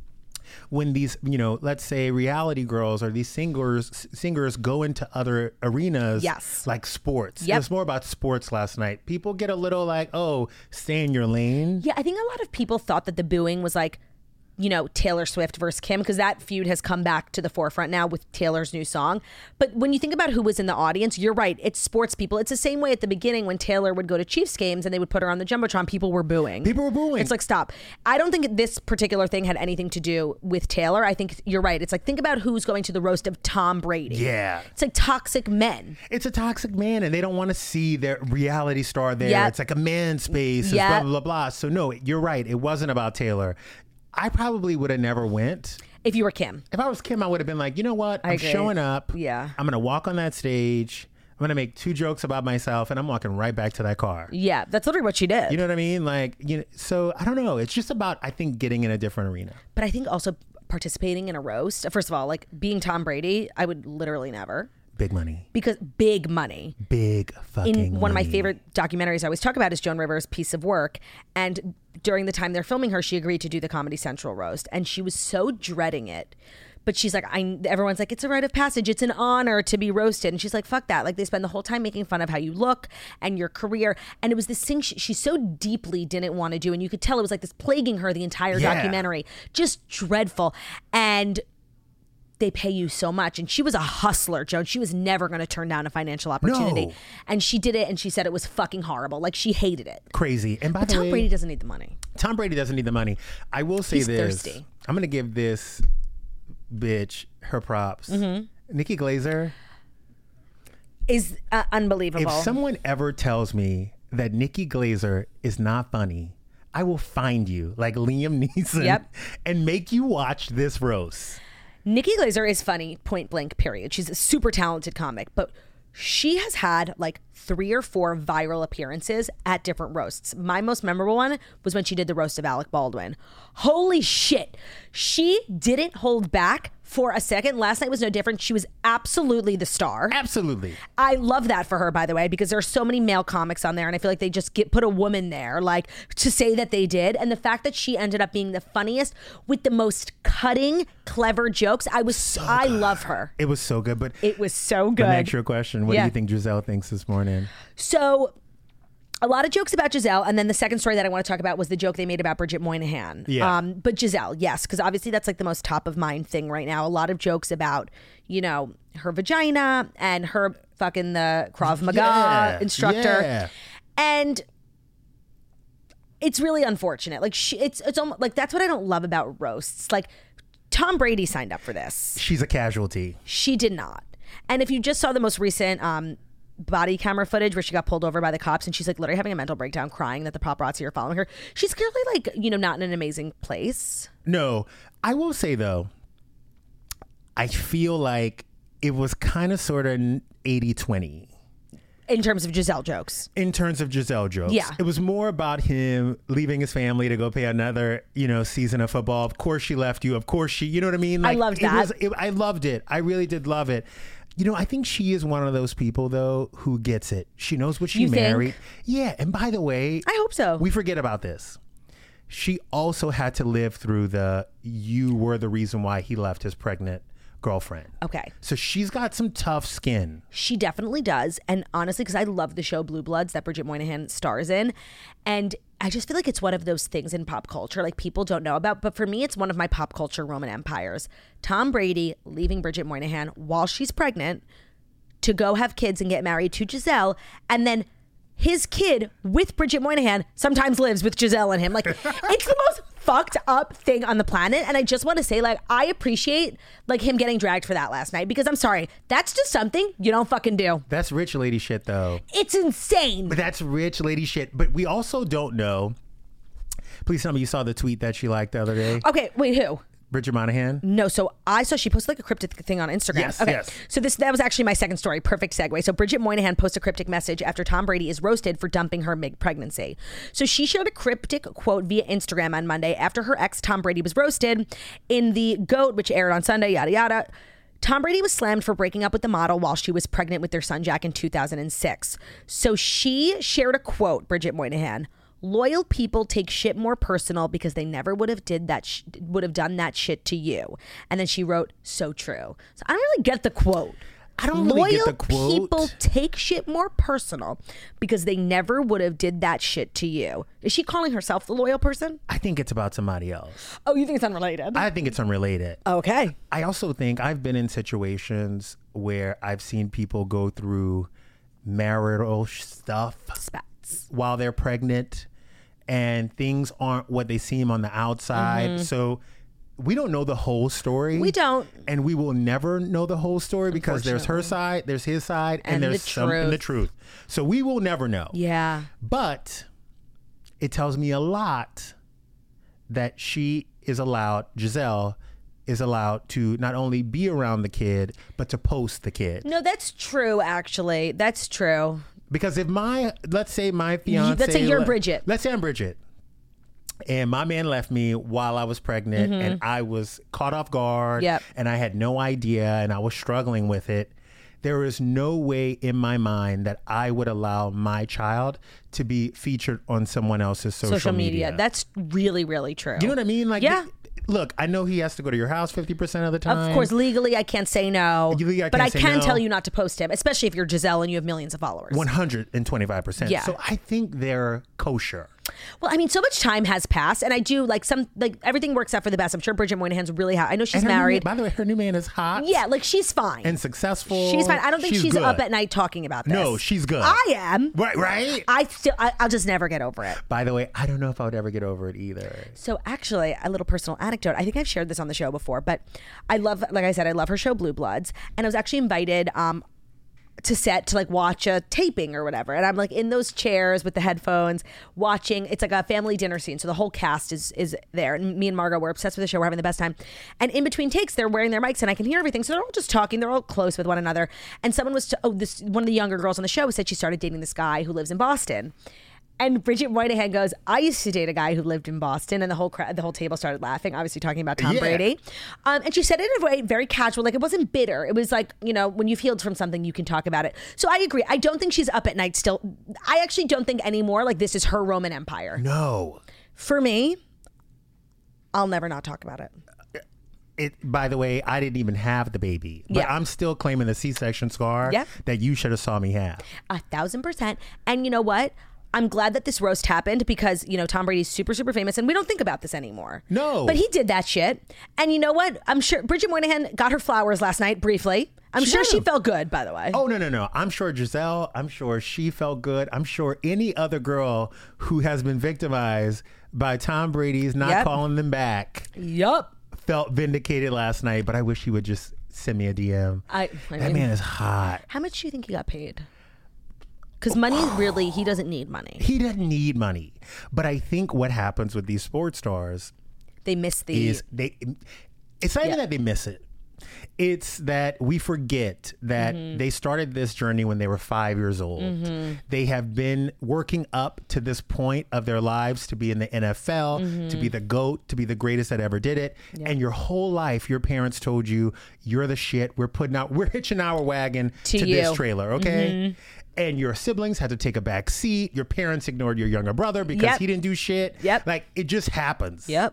when these, you know, let's say reality girls or these singers singers go into other arenas, yes, like sports. Yep. It was more about sports last night. People get a little like, oh, stay in your lane. Yeah, I think a lot of people thought that the booing was like you know, Taylor Swift versus Kim, because that feud has come back to the forefront now with Taylor's new song. But when you think about who was in the audience, you're right. It's sports people. It's the same way at the beginning when Taylor would go to Chiefs games and they would put her on the Jumbotron. People were booing. People were booing. It's like, stop. I don't think this particular thing had anything to do with Taylor. I think you're right. It's like, think about who's going to the roast of Tom Brady. Yeah. It's like toxic men. It's a toxic man, and they don't want to see their reality star there. Yep. It's like a man space. Yep. Blah, blah, blah, blah. So, no, you're right. It wasn't about Taylor. I probably would have never went. If you were Kim. If I was Kim, I would have been like, you know what? I I'm agree. showing up. Yeah. I'm going to walk on that stage. I'm going to make two jokes about myself, and I'm walking right back to that car. Yeah, that's literally what she did. You know what I mean? Like, you know, so I don't know. It's just about, I think, getting in a different arena. But I think also participating in a roast. First of all, like being Tom Brady, I would literally never. Big money. Because big money. Big fucking In one money. of my favorite documentaries I always talk about is Joan Rivers' Piece of Work. And during the time they're filming her, she agreed to do the Comedy Central roast. And she was so dreading it. But she's like, I, everyone's like, it's a rite of passage. It's an honor to be roasted. And she's like, fuck that. Like, they spend the whole time making fun of how you look and your career. And it was this thing she, she so deeply didn't want to do. And you could tell it was like this plaguing her the entire Yeah. documentary. Just dreadful. And they pay you so much. And she was a hustler, Joan. She was never going to turn down a financial opportunity. No. And she did it, and she said it was fucking horrible. Like, she hated it. Crazy. And by But the Tom way, Brady doesn't need the money. Tom Brady doesn't need the money. I will say He's this. thirsty. I'm going to give this bitch her props. Mm-hmm. Nikki Glazer. Is uh, unbelievable. If someone ever tells me that Nikki Glazer is not funny, I will find you like Liam Neeson Yep. and make you watch this roast. Nikki Glazer is funny, point blank, period. She's a super talented comic, but she has had like three or four viral appearances at different roasts. My most memorable one was when she did the roast of Alec Baldwin. Holy shit. She didn't hold back for a second. Last night was no different. She was absolutely the star. Absolutely. I love that for her, by the way, because there are so many male comics on there, and I feel like they just get put a woman there, like to say that they did. And the fact that she ended up being the funniest with the most cutting, clever jokes, I was so I love her. It was so good. But It was so let me ask good. you a question. What Yeah. do you think Giselle thinks this morning? So, a lot of jokes about Giselle, and then the second story that I want to talk about was the joke they made about Bridget Moynihan. Yeah. Um, but Giselle, yes, because obviously that's like the most top of mind thing right now. A lot of jokes about, you know, her vagina and her fucking the Krav Maga Yeah. instructor. Yeah. And it's really unfortunate. Like she, it's it's almost like that's what I don't love about roasts. Like Tom Brady signed up for this. She's a casualty. She did not. And if you just saw the most recent um, body camera footage where she got pulled over by the cops and she's like literally having a mental breakdown, crying that the paparazzi are following her, she's clearly like, you know, not in an amazing place. No, I will say though, I feel like it was kind of sort of eighty twenty. In terms of Giselle jokes. In terms of Giselle jokes. Yeah. It was more about him leaving his family to go play another, you know, season of football. Of course she left you. Of course she, you know what I mean? I loved it that. Was, it, I loved it. I really did love it. You know, I think she is one of those people, though, who gets it. She knows what she You think? married. Yeah. And by the way, I hope so. we forget about this. She also had to live through the, you were the reason why he left his pregnant girlfriend. Okay. So she's got some tough skin. She definitely does. And honestly, because I love the show Blue Bloods that Bridget Moynihan stars in. And I just feel like it's one of those things in pop culture like people don't know about. But for me, it's one of my pop culture Roman empires. Tom Brady leaving Bridget Moynihan while she's pregnant to go have kids and get married to Giselle. And then his kid with Bridget Moynihan sometimes lives with Giselle and him. Like, it's the most fucked up thing on the planet. And I just want to say, like, I appreciate like him getting dragged for that last night because I'm sorry, that's just something you don't fucking do. That's rich lady shit, though. It's insane. But that's rich lady shit. But we also don't know. Please tell me you saw the tweet that she liked the other day. Okay, wait, who? Bridget Moynihan. No, so I saw she posted like a cryptic thing on Instagram. Yes, okay. yes. So this that was actually my second story. Perfect segue. So Bridget Moynihan posts a cryptic message after Tom Brady is roasted for dumping her mid-pregnancy. So she shared a cryptic quote via Instagram on Monday after her ex Tom Brady was roasted in the GOAT, which aired on Sunday, yada yada. Tom Brady was slammed for breaking up with the model while she was pregnant with their son Jack in two thousand six. So she shared a quote, Bridget Moynihan. Loyal people take shit more personal because they never would have did that sh- would have done that shit to you. And then she wrote, so true. So I don't really get the quote. I don't really Loyal get the quote. people take shit more personal because they never would have did that shit to you. Is she calling herself the loyal person? I think it's about somebody else. Oh, you think it's unrelated? I think it's unrelated. Okay. I also think I've been in situations where I've seen people go through marital stuff Spats. while they're pregnant, and things aren't what they seem on the outside. Mm-hmm. So we don't know the whole story. We don't. And we will never know the whole story because there's her side, there's his side, and, And there's the some and the truth. So we will never know. Yeah. But it tells me a lot that she is allowed, Giselle is allowed to not only be around the kid, but to post the kid. No, that's true, actually. That's true. Because if my, let's say my fiance. Let's say you're Bridget. Let's say I'm Bridget. And my man left me while I was pregnant, mm-hmm. and I was caught off guard, yep. and I had no idea, and I was struggling with it. There is no way in my mind that I would allow my child to be featured on someone else's social, social media. media. That's really, really true. You know what I mean? Like, yeah. Look, I know he has to go to your house fifty percent of the time. Of course, legally I can't say no, legally, I but can't I say can no. tell you not to post him, especially if you're Giselle and you have millions of followers. one hundred twenty-five percent. Yeah. So I think they're kosher. Well, I mean, so much time has passed, and I do like some like everything works out for the best. I'm sure Bridget Moynihan's really hot. I know she's And her new married. man- by the way, her new man is hot. Yeah, like she's fine and successful. She's fine. I don't think she's, good. up at night talking about this. No, she's good. I am. Right, right. I still, I, I'll just never get over it. By the way, I don't know if I would ever get over it either. So actually, a little personal anecdote. I think I've shared this on the show before, but I love, like I said, I love her show Blue Bloods, and I was actually invited um, to set to like watch a taping or whatever, and I'm like in those chairs with the headphones watching. It's like a family dinner scene, so the whole cast is is there, and me and Margot were obsessed with the show. We're having the best time, and in between takes, they're wearing their mics, and I can hear everything. So they're all just talking. They're all close with one another. And someone was to, oh this one of the younger girls on the show said she started dating this guy who lives in Boston. And Bridget Moynihan goes, I used to date a guy who lived in Boston, and the whole crowd, the whole table started laughing, obviously talking about Tom Yeah. Brady. Um, and she said it in a way very casual, like it wasn't bitter. It was like, you know, when you've healed from something, you can talk about it. So I agree. I don't think she's up at night still. I actually don't think anymore like this is her Roman Empire. No. For me, I'll never not talk about it. It, by the way, I didn't even have the baby, but Yeah. I'm still claiming the C-section scar Yep. that you should have saw me have. A thousand percent. And you know what? I'm glad that this roast happened because, you know, Tom Brady's super, super famous and we don't think about this anymore. No. But he did that shit. And you know what? I'm sure Bridget Moynihan got her flowers last night briefly. I'm She sure did. she felt good, by the way. Oh, no, no, no. I'm sure Giselle, I'm sure she felt good. I'm sure any other girl who has been victimized by Tom Brady's not Yep. calling them back Yup. felt vindicated last night, but I wish he would just send me a D M. I, I that mean, man is hot. how much do you think he got paid? Because money really, he doesn't need money. He doesn't need money. But I think what happens with these sports stars They miss the... is they it's not even Yeah. that they miss it. It's that we forget that Mm-hmm. they started this journey when they were five years old. Mm-hmm. They have been working up to this point of their lives to be in the N F L, Mm-hmm. to be the GOAT, to be the greatest that ever did it. And your whole life, your parents told you, you're the shit. We're putting out, we're hitching our wagon To to, you. this trailer, okay? And your siblings had to take a back seat. Your parents ignored your younger brother because Yep. he didn't do shit. Yep. Like, it just happens. Yep.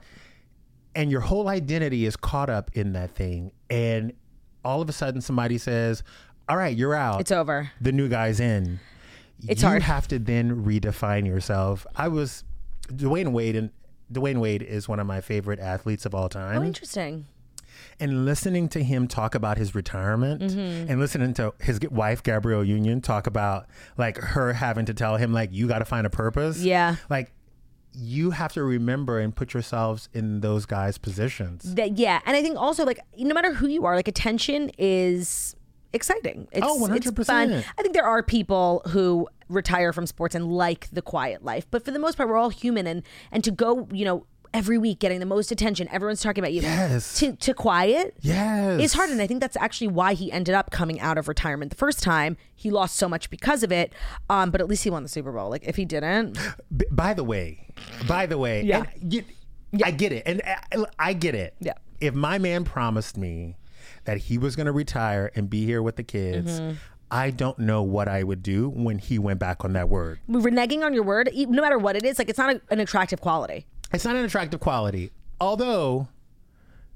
And your whole identity is caught up in that thing. And all of a sudden somebody says, all right, you're out. It's over. The new guy's in. It's you hard. have to then redefine yourself. I was Dwayne Wade, and Dwayne Wade is one of my favorite athletes of all time. Oh, interesting. And listening to him talk about his retirement Mm-hmm. and listening to his wife, Gabrielle Union, talk about like her having to tell him, like, you got to find a purpose. Yeah. Like, you have to remember and put yourselves in those guys' positions. That, yeah. And I think also, like, no matter who you are, like, attention is exciting. It's, Oh, one hundred it's percent. fun. I think there are people who retire from sports and like the quiet life. But for the most part, we're all human. And, and to go, you know, every week getting the most attention, everyone's talking about you. Yes. To, to quiet. Yes. It's hard, and I think that's actually why he ended up coming out of retirement the first time. He lost so much because of it, um, but at least he won the Super Bowl. Like, if he didn't, B- by the way, by the way, Yeah. and you- I get it. And I, I get it. Yeah. If my man promised me that he was going to retire and be here with the kids, Mm-hmm. I don't know what I would do when he went back on that word. reneging on your word, e- no matter what it is, like, it's not a, an attractive quality. It's not an attractive quality. Although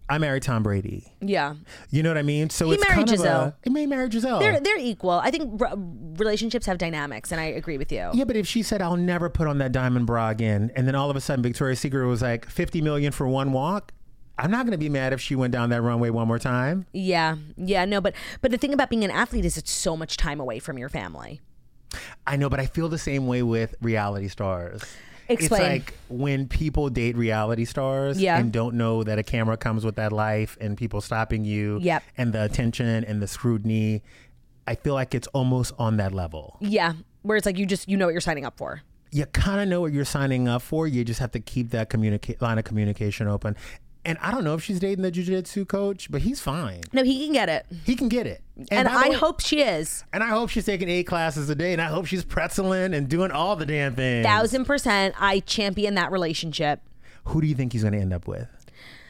I married Tom Brady. Yeah. You know what I mean? So He it's married kind Giselle. of a, he may marry Giselle. They're they're equal. I think r- relationships have dynamics, and I agree with you. Yeah, but if she said, I'll never put on that diamond bra again, and then all of a sudden Victoria's Secret was like fifty million for one walk, I'm not going to be mad if she went down that runway one more time. Yeah, yeah, no, but but the thing about being an athlete is it's so much time away from your family. I know, but I feel the same way with reality stars. Explain. It's like when people date reality stars Yeah. and don't know that a camera comes with that life and people stopping you Yep. and the attention and the scrutiny. I feel like it's almost on that level. Yeah, where it's like you just you know what you're signing up for. You kind of know what you're signing up for. You just have to keep that communica- line of communication open. And I don't know if she's dating the jiu-jitsu coach, but he's fine. No, he can get it, He can get it. and by the I way- hope she is. And I hope she's taking eight classes a day, and I hope she's pretzeling and doing all the damn things. Thousand percent, I champion that relationship. Who do you think he's going to end up with?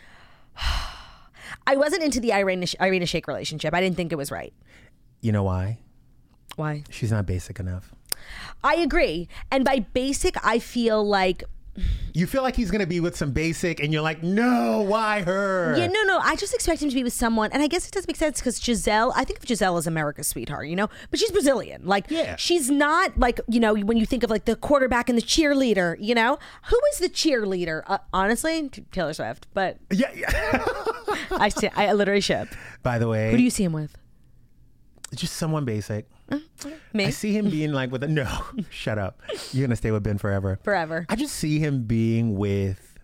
I wasn't into the Irina Irina Shayk relationship. I didn't think it was right. You know why? Why? She's not basic enough. I agree, and by basic, I feel like. You feel like he's going to be with some basic, and you're like, no, why her? Yeah, no, no. I just expect him to be with someone, and I guess it does make sense because Giselle. I think of Giselle as America's sweetheart, you know, but she's Brazilian. Like, Yeah. she's not like you know when you think of like the quarterback and the cheerleader. You know, who is the cheerleader? Uh, honestly, Taylor Swift. But Yeah, yeah. I, see, I literally ship. By the way, Who do you see him with? just someone basic. Me I see him being like with a no. Shut up. You're gonna stay with Ben forever. forever. I just see him being with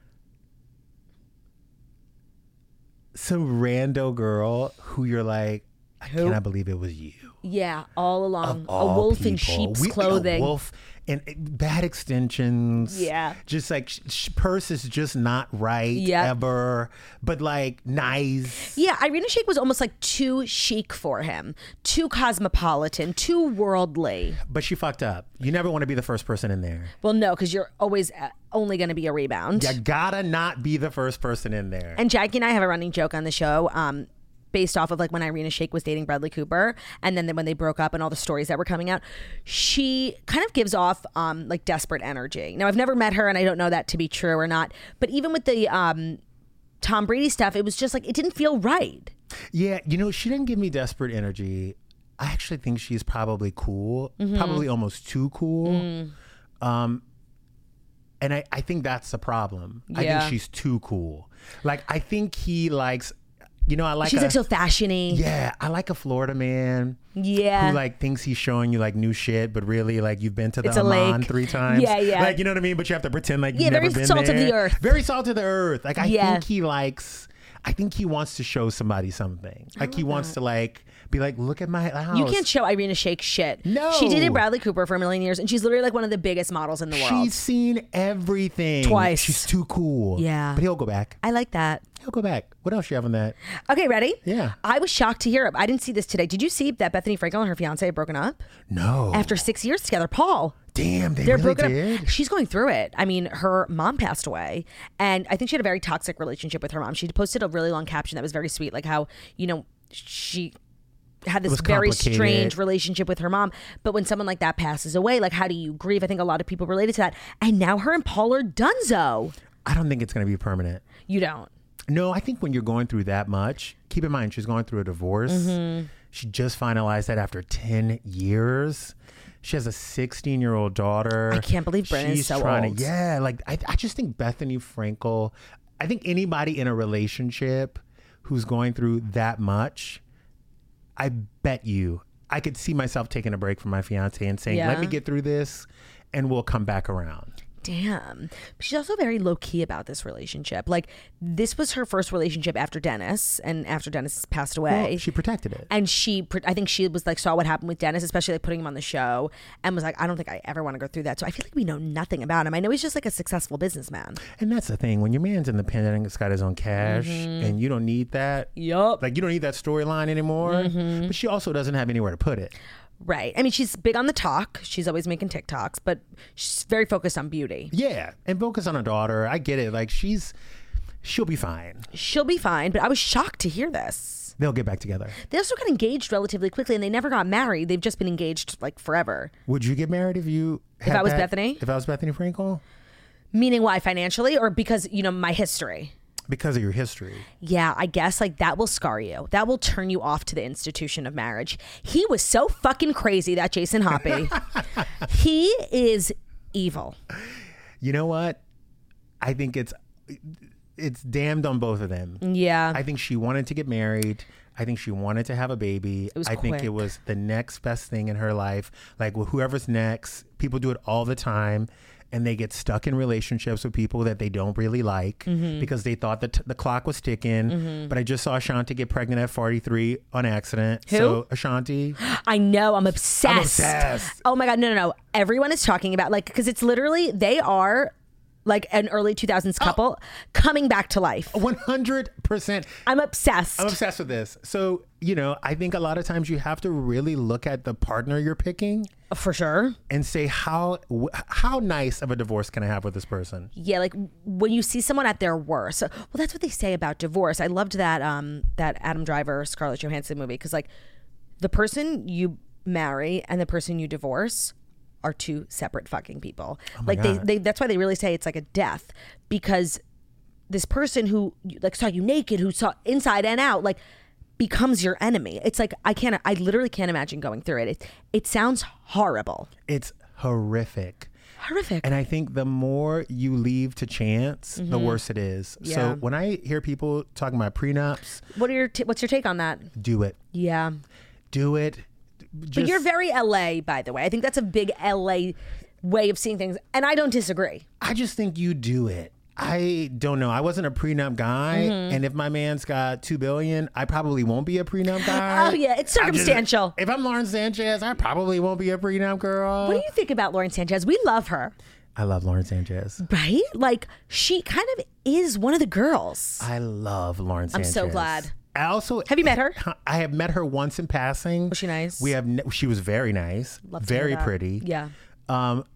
some rando girl who you're like, I Who? cannot believe it was you. Yeah, all along, a All wolf in people. sheep's We- clothing. A wolf and bad extensions. Yeah. Just like sh- sh- purse is just not right Yep. ever, but like nice. Yeah, Irina Shayk was almost like too chic for him, too cosmopolitan, too worldly. But she fucked up. You never want to be the first person in there. Well, no, because you're always uh, only going to be a rebound. You gotta not be the first person in there. And Jackie and I have a running joke on the show. Um, based off of like when Irina Shayk was dating Bradley Cooper and then when they broke up and all the stories that were coming out, she kind of gives off um, like desperate energy. Now I've never met her and I don't know that to be true or not, but even with the um, Tom Brady stuff, it was just like, it didn't feel right. Yeah, you know, she didn't give me desperate energy. I actually think she's probably cool, probably almost too cool. Um, and I, I think that's the problem. I Yeah. think she's too cool. Like, I think he likes, you know, I like She's a, like so fashion-y. yeah, I like a Florida man Yeah. who like thinks he's showing you like new shit, but really like you've been to the It's a Amman lake. three times. Yeah, yeah. Like, you know what I mean? But you have to pretend like Yeah, you've never very been salt of there. the earth. Very salt of the earth. Like, I Yeah. think he likes, I think he wants to show somebody something. Like, he wants to like be like, look at my house. You can't show Irina Shayk shit. No. She dated Bradley Cooper for a million years and she's literally like one of the biggest models in the world. She's seen everything. Twice. She's too cool. Yeah. But he'll go back. I like that. He'll go back. What else you have on that? Okay, ready? Yeah. I was shocked to hear it. I didn't see this today. Did you see that Bethany Frankel and her fiance had broken up No. after six years together? Paul. Damn, they They're really broken did? up. She's going through it. I mean, her mom passed away, and I think she had a very toxic relationship with her mom. She posted a really long caption that was very sweet, like how, you know, she had this was very complicated. strange relationship with her mom. But when someone like that passes away, like, how do you grieve? I think a lot of people related to that. And now her and Paul are donezo. I don't think it's going to be permanent. You don't. No, I think when you're going through that much, keep in mind she's going through a divorce. Mm-hmm. She just finalized that after ten years. She has a sixteen year old daughter. I can't believe Brennan is She's so trying old. To, yeah, like I, I just think Bethany Frankel, I think anybody in a relationship who's going through that much, I bet you I could see myself taking a break from my fiance and saying, Yeah. let me get through this and we'll come back around. Damn. But she's also very low key about this relationship. Like, this was her first relationship after Dennis, and after Dennis passed away. Well, she protected it. and she, I think she was like, saw what happened with Dennis, especially like putting him on the show, and was like, I don't think I ever want to go through that. So I feel like we know nothing about him. I know he's just like a successful businessman. And that's the thing. When your man's independent, he's got his own cash, and you don't need that. Yup. Like, you don't need that storyline anymore. But she also doesn't have anywhere to put it. Right. I mean, she's big on the talk. She's always making TikToks, but she's very focused on beauty. Yeah. And focus on her daughter. I get it. Like, she's, she'll be fine. She'll be fine, but I was shocked to hear this. They'll get back together. They also got engaged relatively quickly, and they never got married. They've just been engaged like forever. Would you get married if you had I was that- Bethany? If I was Bethany Frankel? Meaning why? Financially, or because, you know, my history? Because of your history. Yeah, I guess like that will scar you. That will turn you off to the institution of marriage. He was so fucking crazy, that Jason Hoppy. He is evil. You know what? I think it's it's damned on both of them. Yeah. I think she wanted to get married. I think she wanted to have a baby. It was I think quick. it was the next best thing in her life. Like well, whoever's next, people do it all the time. And they get stuck in relationships with people that they don't really like Mm-hmm. because they thought that t- the clock was ticking. Mm-hmm. But I just saw Ashanti get pregnant at forty-three on accident. Who? So Ashanti. I know. I'm obsessed. I'm obsessed. Oh my God. No, no, no. Everyone is talking about like, because it's literally, they are like an early two thousands couple coming back to life. one hundred percent. I'm obsessed. I'm obsessed with this. So, you know, I think a lot of times you have to really look at the partner you're picking For sure. and say, how wh- how nice of a divorce can I have with this person? Yeah, like when you see someone at their worst. Well, that's what they say about divorce. I loved that um that Adam Driver, Scarlett Johansson movie because like the person you marry and the person you divorce are two separate fucking people. like they, God. they that's why they really say it's like a death because this person who like saw you naked, who saw inside and out, like becomes your enemy. It's like I can't I literally can't imagine going through it. It it sounds horrible. It's horrific. Horrific. And I think the more you leave to chance, the worse it is. Yeah. So when I hear people talking about prenups, what are your t- what's your take on that? do it. Yeah. Do it. But Just- you're very L A, by the way. I think that's a big L A way of seeing things. And I don't disagree. I just think you do it. I don't know. I wasn't a prenup guy, Mm-hmm. and if my man's got two billion, I probably won't be a prenup guy. Oh, yeah. It's I'm just- circumstantial. if I'm Lauren Sanchez, I probably won't be a prenup girl. What do you think about Lauren Sanchez? We love her, I love Lauren Sanchez. right? Like, she kind of is one of the girls. I love Lauren I'm Sanchez. so glad. I also Have you met her? I have met her once in passing. Was she nice? We have. Ne- she was very nice, Love to hear very that. pretty. Yeah. Um,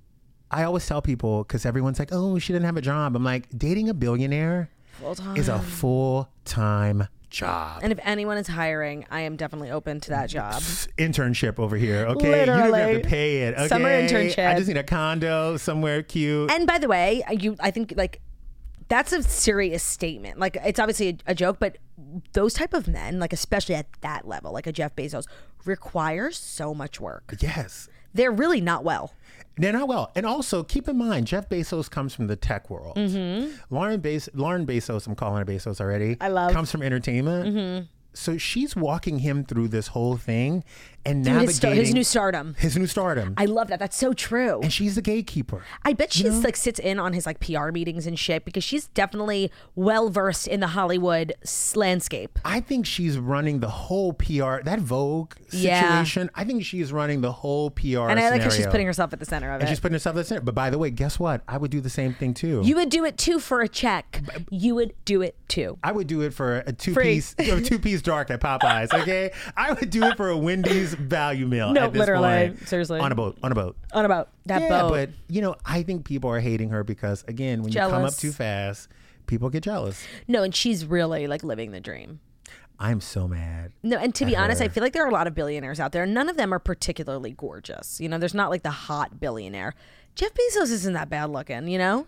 I always tell people because everyone's like, "Oh, she didn't have a job." I'm like, dating a billionaire Full time. is a full time job. And if anyone is hiring, I am definitely open to that job. Internship over here, okay? You don't even Literally. have to pay it, okay? Summer internship. I just need a condo somewhere cute. And by the way, you, I think like that's a serious statement. Like it's obviously a, a joke, but those type of men, like especially at that level, like a Jeff Bezos, require so much work. yes. They're really not well. They're not well. And also, keep in mind, Jeff Bezos comes from the tech world. Lauren, Bez- Lauren Bezos, I'm calling her Bezos already. I love. Comes from entertainment. So she's walking him through this whole thing and Dude, navigating his, star, his new stardom. his new stardom. I love that. That's so true. And she's the gatekeeper. I bet she's like sits in on his like P R meetings and shit because she's definitely well versed in the Hollywood s- landscape. I think she's running the whole P R, that Vogue Yeah. situation. I think she's running the whole P R And I like how she's scenario. putting herself at the center of And it. she's putting herself at the center. But by the way, guess what? I would do the same thing too. You would do it too for a check. You would do it too. I would do it for a two Free. piece, a two piece dark at Popeyes. Okay, I would do it for a Wendy's value meal. No, at this literally. point. Seriously. on a boat, on a boat. On about that yeah, boat. but you know, I think people are hating her because again, when you come up Jealous. too fast, people get jealous. No, and she's really like living the dream. I'm so mad. No, and to be honest, her. I feel like there are a lot of billionaires out there. None of them are particularly gorgeous. You know, there's not like the hot billionaire. Jeff Bezos isn't that bad looking, you know?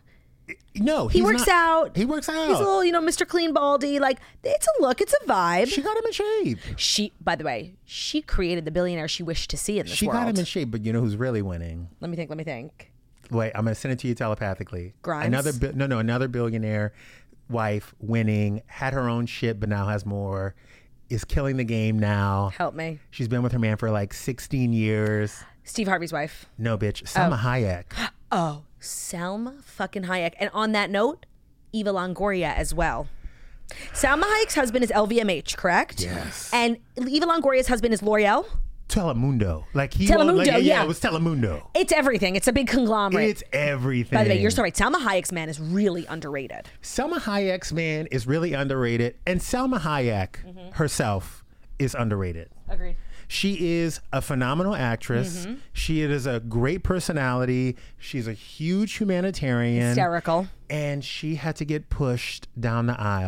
No, He he's works not- out. He works out. He's a little, you know, Mister Clean Baldy. Like, it's a look, it's a vibe. she got him in shape. She, by the way, she created the billionaire she wished to see in this She world. got him in shape, but you know who's really winning? Let me think, let me think. Wait, I'm gonna send it to you telepathically. Grimes? Another bi- no, no, another billionaire wife winning, had her own shit, but now has more. Is killing the game now. Help me. She's been with her man for like sixteen years. Steve Harvey's wife. No, bitch. Salma Hayek. Oh, Salma fucking Hayek. And on that note, Eva Longoria as well. Salma Hayek's husband is L V M H, correct? Yes. And Eva Longoria's husband is L'Oreal. Telemundo. Like he Telemundo, like, yeah, yeah. it was Telemundo. It's everything. It's a big conglomerate. It's everything. By the way, you're so right. Salma Hayek's man is really underrated. Selma Hayek's man is really underrated, and Selma Hayek Mm-hmm. herself is underrated. Agreed. She is a phenomenal actress. Mm-hmm. She is a great personality. She's a huge humanitarian. Hysterical. And she had to get pushed down the aisle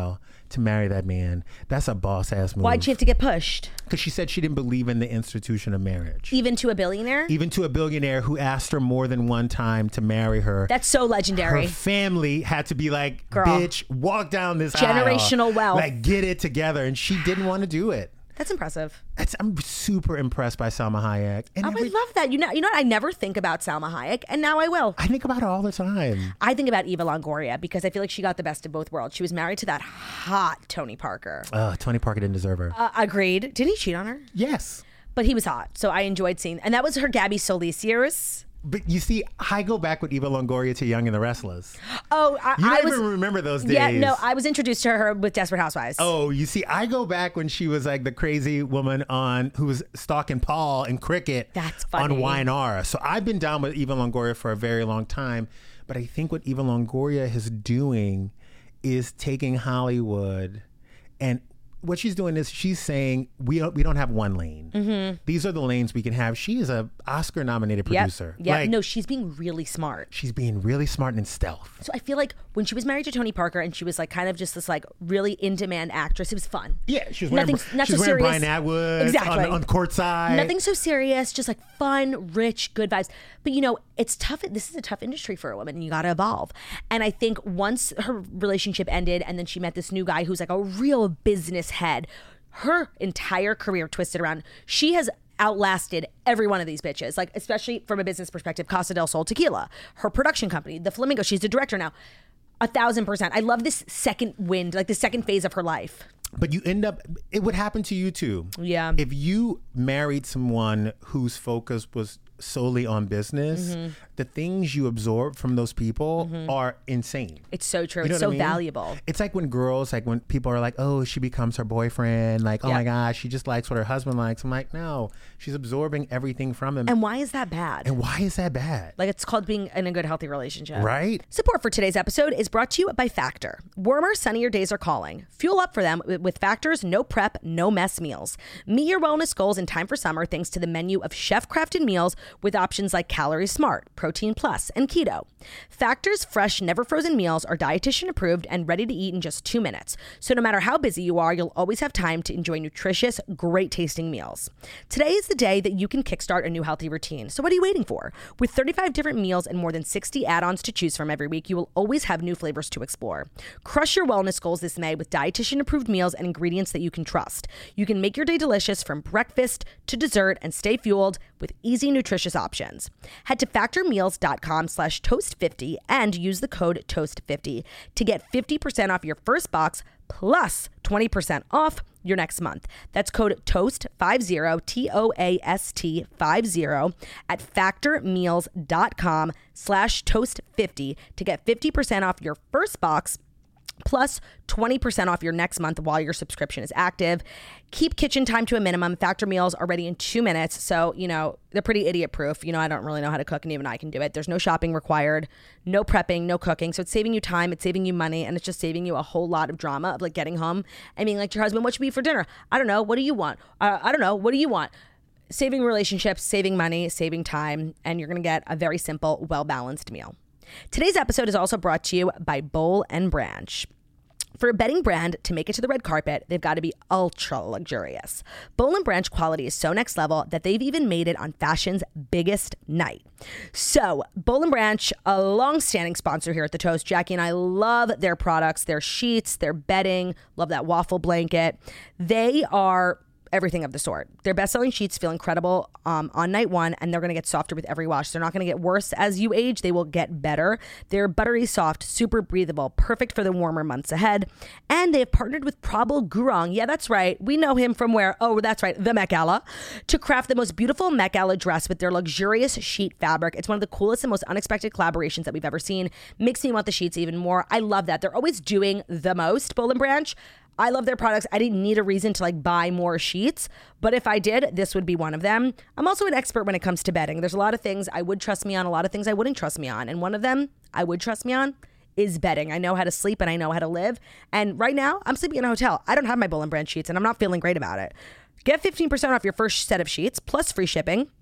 to marry that man. That's a boss ass move. Why'd she have to get pushed? Because she said she didn't believe in the institution of marriage. Even to a billionaire? Even to a billionaire who asked her more than one time to marry her. That's so legendary. Her family had to be like, Girl. bitch, walk down this Generational aisle. wealth. Like, get it together. And she didn't want to do it. That's impressive. That's, I'm super impressed by Salma Hayek. And Oh, every- I love that. You know, you know what? I never think about Salma Hayek, and now I will. I think about her all the time. I think about Eva Longoria because I feel like she got the best of both worlds. She was married to that hot Tony Parker. Uh, Tony Parker didn't deserve her. Uh, agreed. Didn't he cheat on her? Yes. But he was hot, so I enjoyed seeing. And that was her Gabby Solis years. But you see, I go back with Eva Longoria to Young and the Restless. Oh, I, You don't I was. even remember those days. Yeah, no, I was introduced to her with Desperate Housewives. Oh, you see, I go back when she was like the crazy woman on who was stalking Paul and Cricket. That's funny. On Wynara. So I've been down with Eva Longoria for a very long time. But I think what Eva Longoria is doing is taking Hollywood, and what she's doing is she's saying we don't we don't have one lane. Mm-hmm. These are the lanes we can have. She is a Oscar nominated producer. Yeah, Like, no, she's being really smart. she's being really smart and in stealth. So I feel like when she was married to Tony Parker and she was like kind of just this like really in demand actress, it was fun. Yeah, she was wearing, Nothing, not she was so wearing serious. Brian Atwood Exactly. on, on courtside. Nothing so serious, just like fun, rich, good vibes. But you know, it's tough. This is a tough industry for a woman, and you got to evolve. And I think once her relationship ended, and then she met this new guy who's like a real business head, her entire career twisted around. She has outlasted every one of these bitches, like especially from a business perspective. Casa del Sol Tequila, her production company, the Flamingo. She's the director now. A thousand percent. I love this second wind, like the second phase of her life. But you end up, it would happen to you too. Yeah. If you married someone whose focus was solely on business, Mm-hmm. the things you absorb from those people Mm-hmm. are insane. It's so true. You know It's what so I mean? valuable. It's like when girls, like when people are like, oh, she becomes her boyfriend. Like, oh Yeah. my gosh, she just likes what her husband likes. I'm like, no, she's absorbing everything from him. And why is that bad? And why is that bad? Like it's called being in a good, healthy relationship. Right? Support for today's episode is brought to you by Factor. Warmer, sunnier days are calling. Fuel up for them with Factor's no prep, no mess meals. Meet your wellness goals in time for summer thanks to the menu of chef-crafted meals with options like Calorie Smart, Protein Plus, and Keto. Factor's fresh, never frozen meals are dietitian approved and ready to eat in just two minutes. So no matter how busy you are, you'll always have time to enjoy nutritious, great tasting meals. Today is the day that you can kickstart a new healthy routine. So what are you waiting for? With thirty-five different meals and more than sixty add-ons to choose from every week, you will always have new flavors to explore. Crush your wellness goals this May with dietitian approved meals and ingredients that you can trust. You can make your day delicious from breakfast to dessert and stay fueled with easy, nutritious options. Head to factormeals.com slash toast50 and use the code toast fifty to get fifty percent off your first box plus twenty percent off your next month. That's code toast50, T O A S T fifty at factormeals.com slash toast50 to get fifty percent off your first box plus twenty percent off your next month while your subscription is active. Keep kitchen time to a minimum. Factor meals are ready in two minutes. So, you know, they're pretty idiot proof. You know, I don't really know how to cook and even I can do it. There's no shopping required, no prepping, no cooking. So it's saving you time, it's saving you money, and it's just saving you a whole lot of drama of like getting home and being like to your husband, what should we eat for dinner? I don't know. What do you want? Uh, I don't know. What do you want? Saving relationships, saving money, saving time, and you're going to get a very simple, well-balanced meal. Today's episode is also brought to you by Boll and Branch. For a bedding brand to make it to the red carpet, they've got to be ultra luxurious. Boll and Branch quality is so next level that they've even made it on fashion's biggest night. So, Boll and Branch, a long-standing sponsor here at The Toast. Jackie and I love their products, their sheets, their bedding, love that waffle blanket. They are everything of the sort. Their best-selling sheets feel incredible um, on night one, and they're going to get softer with every wash. They're not going to get worse as you age. They will get better. They're buttery soft, super breathable, perfect for the warmer months ahead. And they have partnered with Prabal Gurung. Yeah, that's right. We know him from where? Oh, that's right, the Met Gala, to craft the most beautiful Met Gala dress with their luxurious sheet fabric. It's one of the coolest and most unexpected collaborations that we've ever seen. Makes me want the sheets even more. I love that. They're always doing the most, Boll and Branch. I love their products. I didn't need a reason to like buy more sheets, but if I did, this would be one of them. I'm also an expert when it comes to bedding. There's a lot of things I would trust me on, a lot of things I wouldn't trust me on. And one of them I would trust me on is bedding. I know how to sleep and I know how to live. And right now I'm sleeping in a hotel. I don't have my Boll and Branch sheets and I'm not feeling great about it. Get fifteen percent off your first set of sheets plus free shipping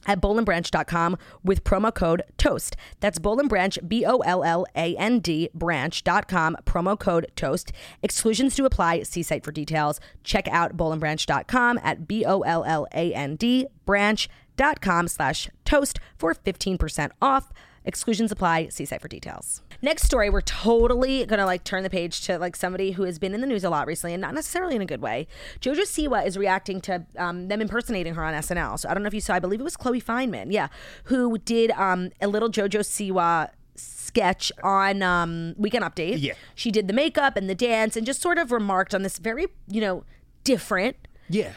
at boll and branch dot com with promo code TOAST. That's Boll and Branch, B O L L A N D, branch dot com, promo code TOAST. Exclusions do apply. See site for details. Check out boll and branch dot com at B O L L A N D, branch dot com slash TOAST for fifteen percent off. Exclusions apply. See site for details. Next story, we're totally going to like turn the page to like somebody who has been in the news a lot recently and not necessarily in a good way. JoJo Siwa is reacting to um, them impersonating her on S N L. So I don't know if you saw, I believe it was Chloe Fineman, yeah, who did um, a little JoJo Siwa sketch on um, Weekend Update. Yeah. She did the makeup and the dance and just sort of remarked on this very, you know, different Yeah.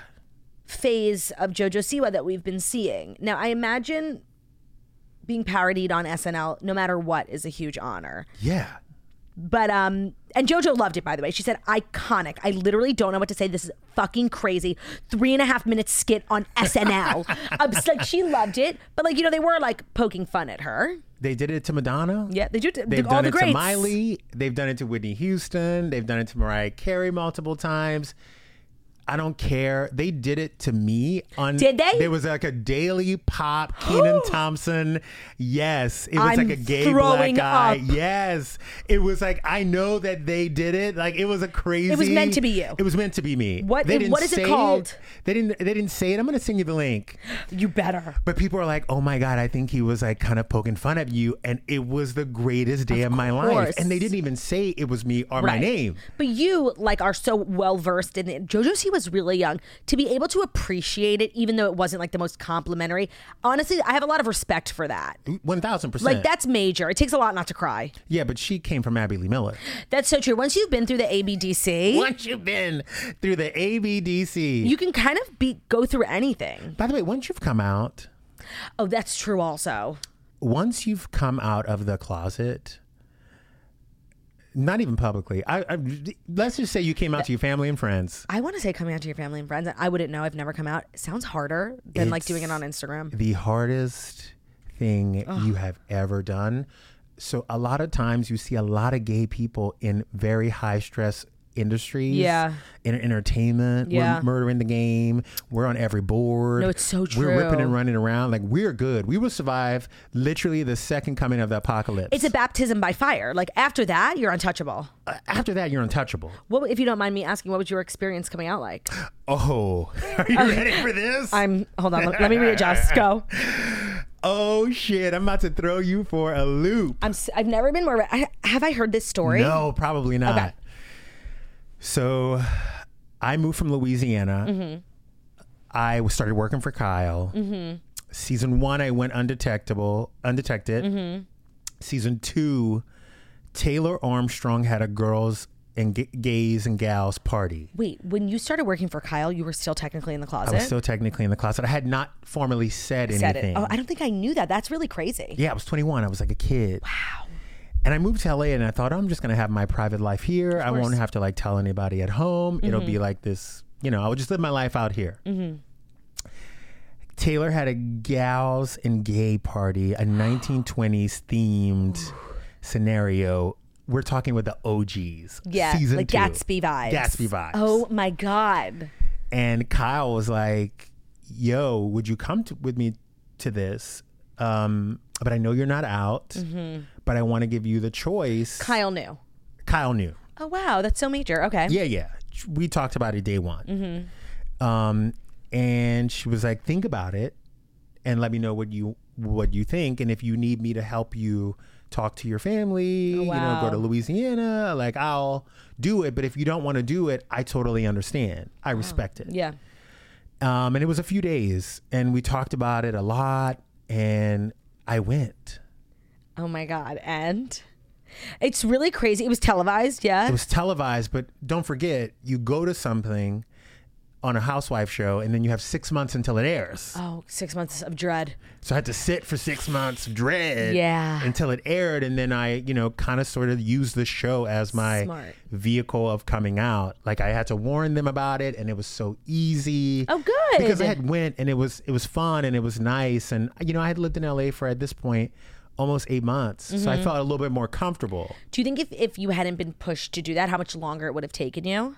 phase of JoJo Siwa that we've been seeing. Now, I imagine being parodied on S N L, no matter what, is a huge honor. Yeah. But, um, and JoJo loved it, by the way. She said, iconic. I literally don't know what to say. This is fucking crazy. Three and a half minute skit on S N L. um, like, she loved it. But, like, you know, they were, like, poking fun at her. They did it to Madonna. Yeah, they do. They've all done the it greats. to Miley. They've done it to Whitney Houston. They've done it to Mariah Carey multiple times. I don't care. They did it to me. On, Did they? There was like a Daily Pop, Kenan Thompson. Yes. It was I'm like a gay throwing black guy. up. Yes. It was like, I know that they did it. Like, it was a crazy. It was meant to be you. It was meant to be me. What- They didn't what is it say called? They didn't, they didn't say it. I'm going to send you the link. You better. But people are like, oh my God, I think he was like kind of poking fun at you. And it was the greatest day of, of my life. course. And they didn't even say it was me or my Right. name. But you, like, are so well versed in it. JoJo C was really young. To be able to appreciate it, even though it wasn't like the most complimentary, honestly, I have a lot of respect for that. one thousand percent. Like, that's major. It takes a lot not to cry. Yeah, but she came from Abby Lee Miller. That's so true. Once you've been through the A B D C, Once you've been through the A B D C. you can kind of be go through anything. By the way, once you've come out, Oh, that's true also. once you've come out of the closet, not even publicly, I, I let's just say you came out to your family and friends. I want to say coming out to your family and friends. I wouldn't know. I've never come out. It sounds harder than like It's doing it on Instagram. The hardest thing you have ever done. So a lot of times you see a lot of gay people in very high stress industries. Yeah. In entertainment. Yeah. We're murdering the game. We're on every board. No, it's so We're ripping true. and running around. Like, we're good. We will survive literally the second coming of the apocalypse. It's a baptism by fire. Like, after that, you're untouchable. Uh, After that, you're untouchable. What, if you don't mind me asking, what was your experience coming out like? Oh, are you ready for this? I'm, hold on, let, let me readjust. Go. Oh shit! I'm about to throw you for a loop. I'm, s- I've never been more, I, have I heard this story? No, probably not. Okay. So, I moved from Louisiana. Mm-hmm. I was- started working for Kyle. Mm-hmm. Season one, I went undetectable, undetected. Mm-hmm. Season two, Taylor Armstrong had a girls and g- gays and gals party. Wait, when you started working for Kyle, you were still technically in the closet? I was still technically in the closet. I had not formally said, Said anything. it. Oh, I don't think I knew that. That's really crazy. Yeah, I was twenty-one. I was like a kid. Wow. And I moved to L A and I thought, oh, I'm just going to have my private life here. I course. won't have to like tell anybody at home. Mm-hmm. It'll be like this, you know, I'll just live my life out here. Mm-hmm. Taylor had a gals and gay party, a nineteen twenties themed scenario. We're talking with the O Gs. Yeah, season like two. Gatsby vibes. Gatsby vibes. Oh my God. And Kyle was like, yo, would you come to, with me to this? Um, but I know you're not out, Mm-hmm. but I want to give you the choice. Kyle knew. Kyle knew. Oh, wow. That's so major. Okay. Yeah, yeah. We talked about it day one. Mm-hmm. Um, and she was like, think about it and let me know what you what you think. And if you need me to help you talk to your family, Oh, you know, wow. go to Louisiana, like I'll do it. But if you don't want to do it, I totally understand. I respect it. Yeah. Um, and it was a few days and we talked about it a lot and I went. Oh my God. And it's really crazy. It was televised. Yeah. It was televised, but don't forget, you go to something on a housewife show and then you have six months until it airs. Oh, six months of dread. So I had to sit for six months of dread Yeah. until it aired. And then I, you know, kind of sort of used the show as my Smart. vehicle of coming out. Like I had to warn them about it and it was so easy. Oh, good. Because I had went and it was, it was fun and it was nice. And, you know, I had lived in L A for at this point almost eight months. So I Mm-hmm. felt a little bit more comfortable. Do you think if, if you hadn't been pushed to do that, how much longer it would have taken you?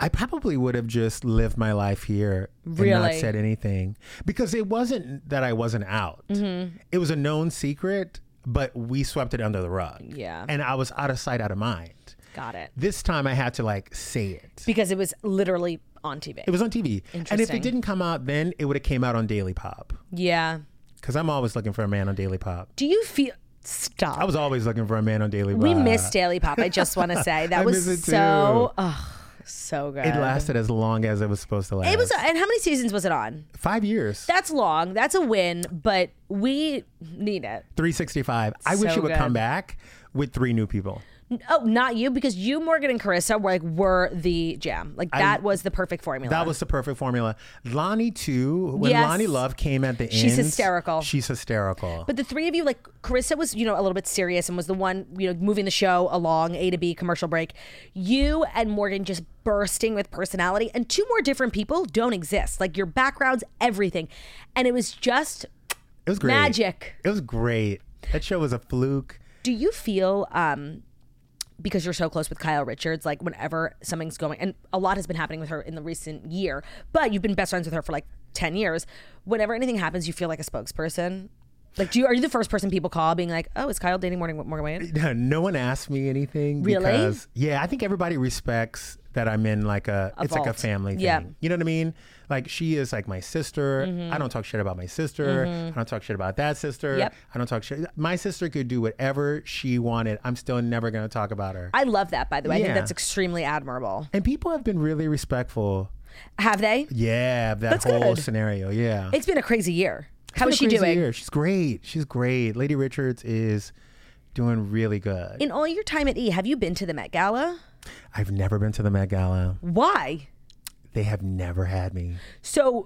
I probably would have just lived my life here and Really? not said anything, because it wasn't that I wasn't out. Mm-hmm. It was a known secret, but we swept it under the rug. Yeah. And I was out of sight, out of mind. Got it. This time I had to like say it. Because it was literally on T V. It was on T V. And if Interesting. it didn't come out then, it would have came out on Daily Pop. Yeah. Because I'm always looking for a man on Daily Pop. Do you feel... Stop. I was always looking for a man on Daily Pop. We miss Daily Pop, I just want to say. That I was miss it so... too. Oh, so good. It lasted as long as it was supposed to last. It was... And how many seasons was it on? Five years. That's long. That's a win, but we need it. three sixty-five. I wish So it would good. come back with three new people. Oh, not you, because you, Morgan, and Carissa were like were the jam. Like that I- was the perfect formula. That was the perfect formula. Lonnie too. When Yes. Lonnie Love came at the end, She's hysterical. She's hysterical. But the three of you, like Carissa was, you know, a little bit serious and was the one, you know, moving the show along, A to B, commercial break. You and Morgan just bursting with personality, and two more different people don't exist. Like your backgrounds, everything. And it was just it was great. magic. It was great. That show was a fluke. Do you feel, um, because you're so close with Kyle Richards, like whenever something's going, and a lot has been happening with her in the recent year, but you've been best friends with her for like ten years. Whenever anything happens, you feel like a spokesperson? Like, do you, are you the first person people call being like, oh, is Kyle dating Morgan, Morgan Wayne? No one asked me anything. Really? Because, yeah, I think everybody respects that I'm in like a, A it's like a vault. family thing. Yeah. You know what I mean? Like she is like my sister. Mm-hmm. I don't talk shit about my sister. I don't talk shit about that sister. Yep. I don't talk shit. My sister could do whatever she wanted. I'm still never going to talk about her. I love that, by the way. I think Yeah. that's extremely admirable. And people have been really respectful. Have they? Yeah, that That's whole good. scenario. Yeah. It's been a crazy year. It's How been is a she crazy doing? year. She's great. She's great. Lady Richards is doing really good. In all your time at E, have you been to the Met Gala? I've never been to the Met Gala. Why? They have never had me. So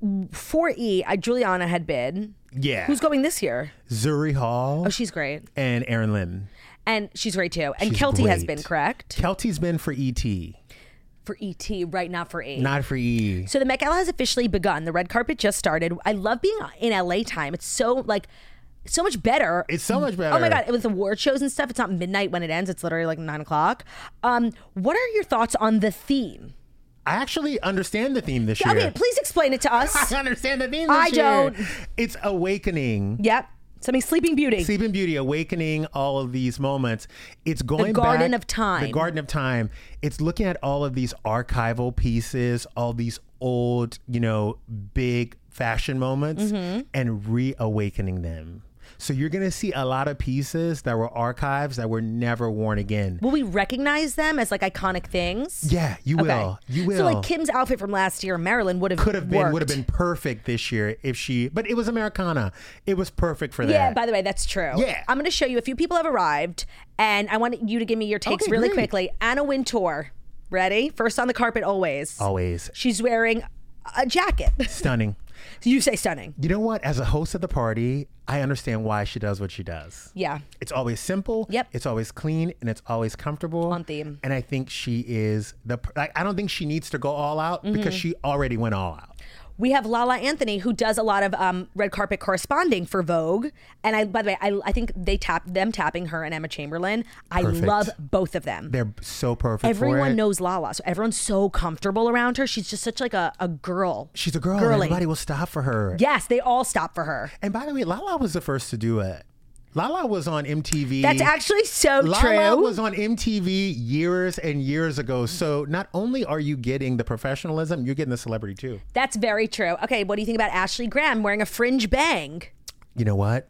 for E, I, Juliana had been. Yeah. Who's going this year? Zuri Hall Oh, she's great. and Erin Lynn. And she's great too. And She's Kelty has great. been, correct? Kelty's been for E T, For E T, right, not for E. not for E. So the Met Gala has officially begun. The red carpet just started. I love being in L A time. It's so like so much better. It's so much better. Oh my god! With award shows and stuff, it's not midnight when it ends. It's literally like nine o'clock. Um, what are your thoughts on the theme? I actually understand the theme this year. Okay, please explain it to us. I understand the theme this I year. don't. It's awakening. Yep. Something Sleeping Beauty. Sleeping Beauty, awakening all of these moments. It's going Garden back- of Time. The Garden of Time. It's looking at all of these archival pieces, all these old, you know, big fashion moments, Mm-hmm. and reawakening them. So you're going to see a lot of pieces that were archives that were never worn again. Will we recognize them as like iconic things? Yeah, you will. You will. So like Kim's outfit from last year, Marilyn would have could have been worked. would have been perfect this year if she, but it was Americana. It was perfect for that. Yeah, by the way, that's true. Yeah. I'm going to show you a few people have arrived, and I want you to give me your takes Okay, really great. quickly. Anna Wintour, ready? First on the carpet, always. Always She's wearing a jacket. stunning. You say stunning. You know what? As a host of the party, I understand why she does what she does. Yeah. It's always simple. Yep. It's always clean, and it's always comfortable. On theme. And I think she is the. Like, I don't think she needs to go all out Mm-hmm. because she already went all out. We have Lala Anthony, who does a lot of um, red carpet corresponding for Vogue. And I, by the way, I, I think they tap them tapping her and Emma Chamberlain. I Perfect. love both of them. They're so perfect for Everyone it. knows Lala, so everyone's so comfortable around her. She's just such like a, a girl. She's a girl. Girly. Everybody will stop for her. Yes, they all stop for her. And by the way, Lala was the first to do it. Lala was on M T V. That's actually so Lala true. was on M T V years and years ago. So not only are you getting the professionalism, you're getting the celebrity too. That's very true. Okay, what do you think about Ashley Graham wearing a fringe bang? You know what?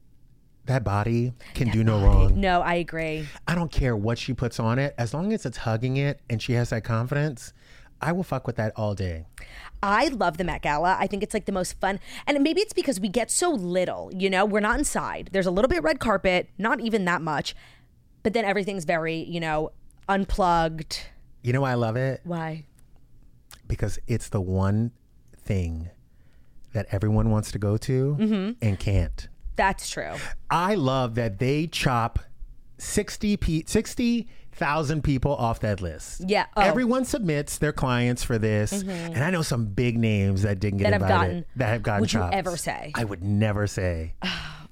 That body can do no wrong. No, I agree. I don't care what she puts on it. As long as it's hugging it and she has that confidence, I will fuck with that all day. I love the Met Gala. I think it's like the most fun. And maybe it's because we get so little, you know, we're not inside. There's a little bit red carpet, not even that much. But then everything's very, you know, unplugged. You know why I love it? Why? Because it's the one thing that everyone wants to go to Mm-hmm. and can't. That's true. I love that they chop sixty pe- sixty thousand people off that list. Yeah. Oh. Everyone submits their clients for this. And I know some big names that didn't get That have invited. gotten- that have gotten Would you chopped. ever say? I would never say.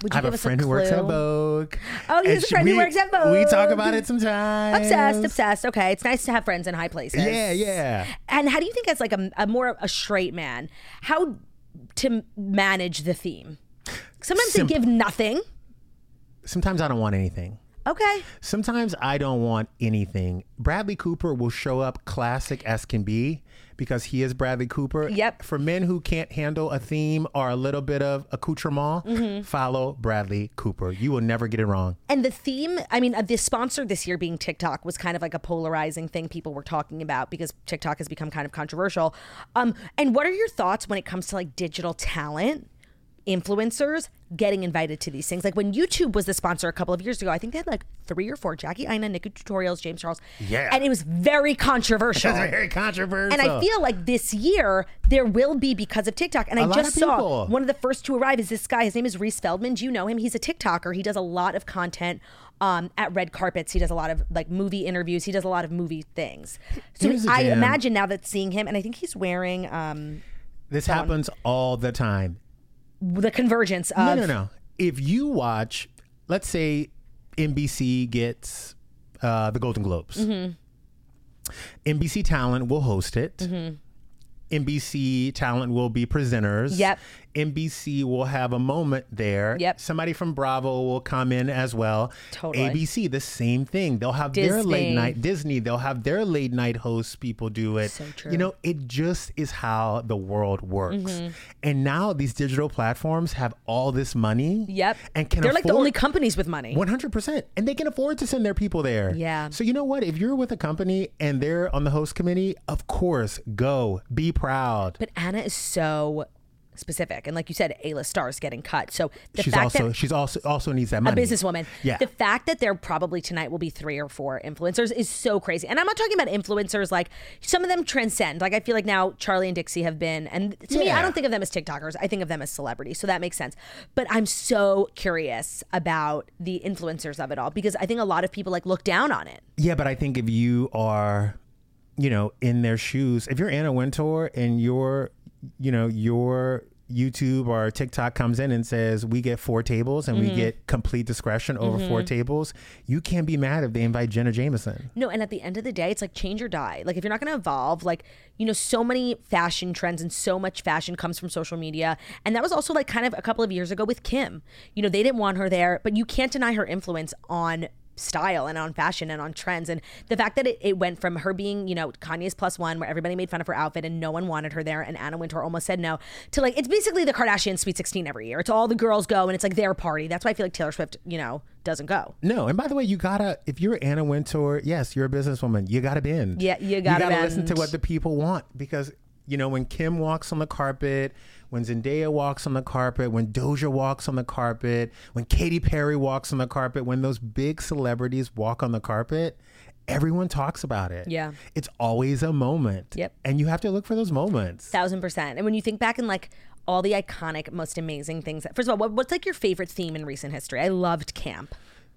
Would I you have give a us friend a who works at clue? Vogue. Oh, he has And a friend she- who works at Vogue. We talk about it sometimes. Obsessed, obsessed. Okay, it's nice to have friends in high places. Yeah, yeah. And how do you think, as like a, a more a straight man, how to manage the theme? Sometimes Simp- they give nothing. Sometimes I don't want anything. Okay. Sometimes I don't want anything. Bradley Cooper will show up classic as can be because he is Bradley Cooper. Yep. For men who can't handle a theme or a little bit of accoutrement, Mm-hmm. follow Bradley Cooper. You will never get it wrong. And the theme, I mean, uh, the sponsor this year being TikTok was kind of like a polarizing thing people were talking about because TikTok has become kind of controversial. Um, and what are your thoughts when it comes to like digital talent, influencers getting invited to these things? Like when YouTube was the sponsor a couple of years ago, I think they had like three or four, Jackie Aina, Nikki Tutorials, James Charles. Yeah. And it was very controversial. That's very controversial. And I feel like this year there will be because of TikTok. And I A lot just of saw people. one of the first to arrive is this guy. His name is Reese Feldman. Do you know him? He's a TikToker. He does a lot of content um, at red carpets. He does a lot of like movie interviews. He does a lot of movie things. So Here's the I jam. imagine now that seeing him, and I think he's wearing um, this happens all the time. the convergence of No, no, no. If you watch, let's say N B C gets uh, the Golden Globes. Mm-hmm. N B C Talent will host it. Mm-hmm. N B C Talent will be presenters. Yep. N B C will have a moment there. Yep. Somebody from Bravo will come in as well. Totally. A B C, the same thing. They'll have their Disney. late night. Disney, they'll have their late night host people do it. So true. You know, it just is how the world works. Mm-hmm. And now these digital platforms have all this money. Yep. And can They're afford like the only companies with money. one hundred percent. And they can afford to send their people there. Yeah. So you know what? If you're with a company and they're on the host committee, of course, go. Be proud. But Anna is so specific, and like you said, A-list stars getting cut. So the she's fact also that she's also also needs that a money. businesswoman, Yeah. the fact that there probably tonight will be three or four influencers is so crazy. And I'm not talking about influencers like some of them transcend. Like I feel like now Charlie and Dixie have been, and to me, Yeah. I don't think of them as TikTokers. I think of them as celebrities. So that makes sense. But I'm so curious about the influencers of it all because I think a lot of people like look down on it. Yeah, but I think if you are, you know, in their shoes, if you're Anna Wintour and your, you know, your YouTube or TikTok comes in and says we get four tables and Mm-hmm. we get complete discretion over mm-hmm. four tables, you can't be mad if they invite Jenna Jameson. No, and at the end of the day, it's like change or die. Like if you're not going to evolve, like, you know, so many fashion trends and so much fashion comes from social media. And that was also like kind of a couple of years ago with Kim. You know, they didn't want her there, but you can't deny her influence on style and on fashion and on trends. And the fact that it, it went from her being, you know, Kanye's plus one, where everybody made fun of her outfit and no one wanted her there, and Anna Wintour almost said no, to like, it's basically the Kardashian Sweet sixteen every year. It's all the girls go and it's like their party. That's why I feel like Taylor Swift, you know, doesn't go. No, and by the way, you gotta, if you're Anna Wintour, yes, you're a businesswoman, you gotta bend. Yeah, you gotta You gotta listen to bend. what the people want, because, you know, when Kim walks on the carpet, when Zendaya walks on the carpet, when Doja walks on the carpet, when Katy Perry walks on the carpet, when those big celebrities walk on the carpet, everyone talks about it. Yeah. It's always a moment. Yep. And you have to look for those moments. Thousand percent. And when you think back in like all the iconic, most amazing things, first of all, what, what's like your favorite theme in recent history? I loved camp.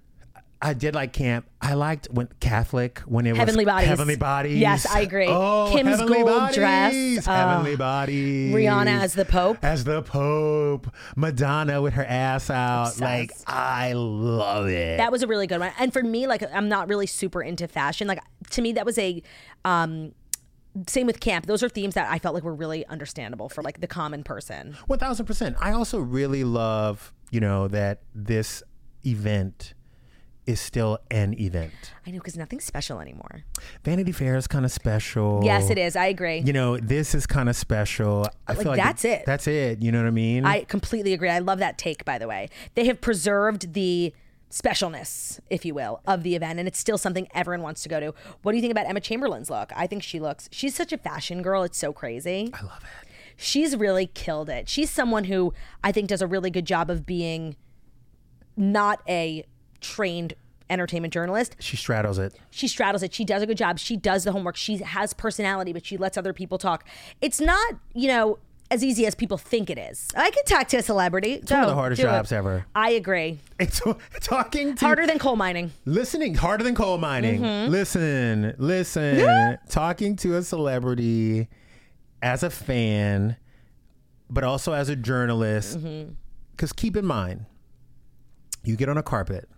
I did like camp. I liked when Catholic, when it Heavenly was Bodies. Heavenly Bodies. Yes, I agree. Oh, Kim's Heavenly gold Bodies. dress. Heavenly Oh. Bodies. Rihanna as the Pope. As the Pope. Madonna with her ass out. Obsessed. Like, I love it. That was a really good one. And for me, like, I'm not really super into fashion. Like, to me, that was a, um, same with camp. Those are themes that I felt like were really understandable for like the common person. one thousand percent. I also really love, you know, that this event is still an event. I know, because nothing's special anymore. Vanity Fair is kind of special. Yes, it is. I agree. You know, this is kind of special. I Like, feel like that's it. That's it. You know what I mean? I completely agree. I love that take, by the way. They have preserved the specialness, if you will, of the event, and it's still something everyone wants to go to. What do you think about Emma Chamberlain's look? I think she looks, she's such a fashion girl. It's so crazy. I love it. She's really killed it. She's someone who I think does a really good job of being not a trained entertainment journalist. She straddles it. She straddles it. She does a good job. She does the homework. She has personality, but she lets other people talk. It's not, you know, as easy as people think it is. I can talk to a celebrity. It's one of Go, the hardest do it. jobs ever. I agree. It's talking to Harder than coal mining. listening, harder than coal mining. Mm-hmm. Listen, listen, talking to a celebrity as a fan, but also as a journalist. Because keep in mind, You get on a carpet.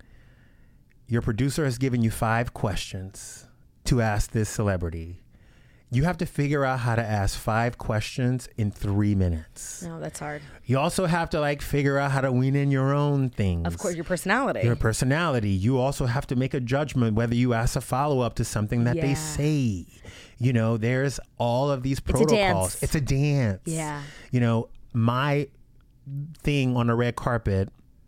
Your producer has given you five questions to ask this celebrity. You have to figure out how to ask five questions in three minutes. No, that's hard. You also have to like figure out how to wean in your own things. Of course, your personality. Your personality. You also have to make a judgment whether you ask a follow-up to something that Yeah. they say. You know, there's all of these a protocols. dance. It's a dance. Yeah. You know, my thing on a red carpet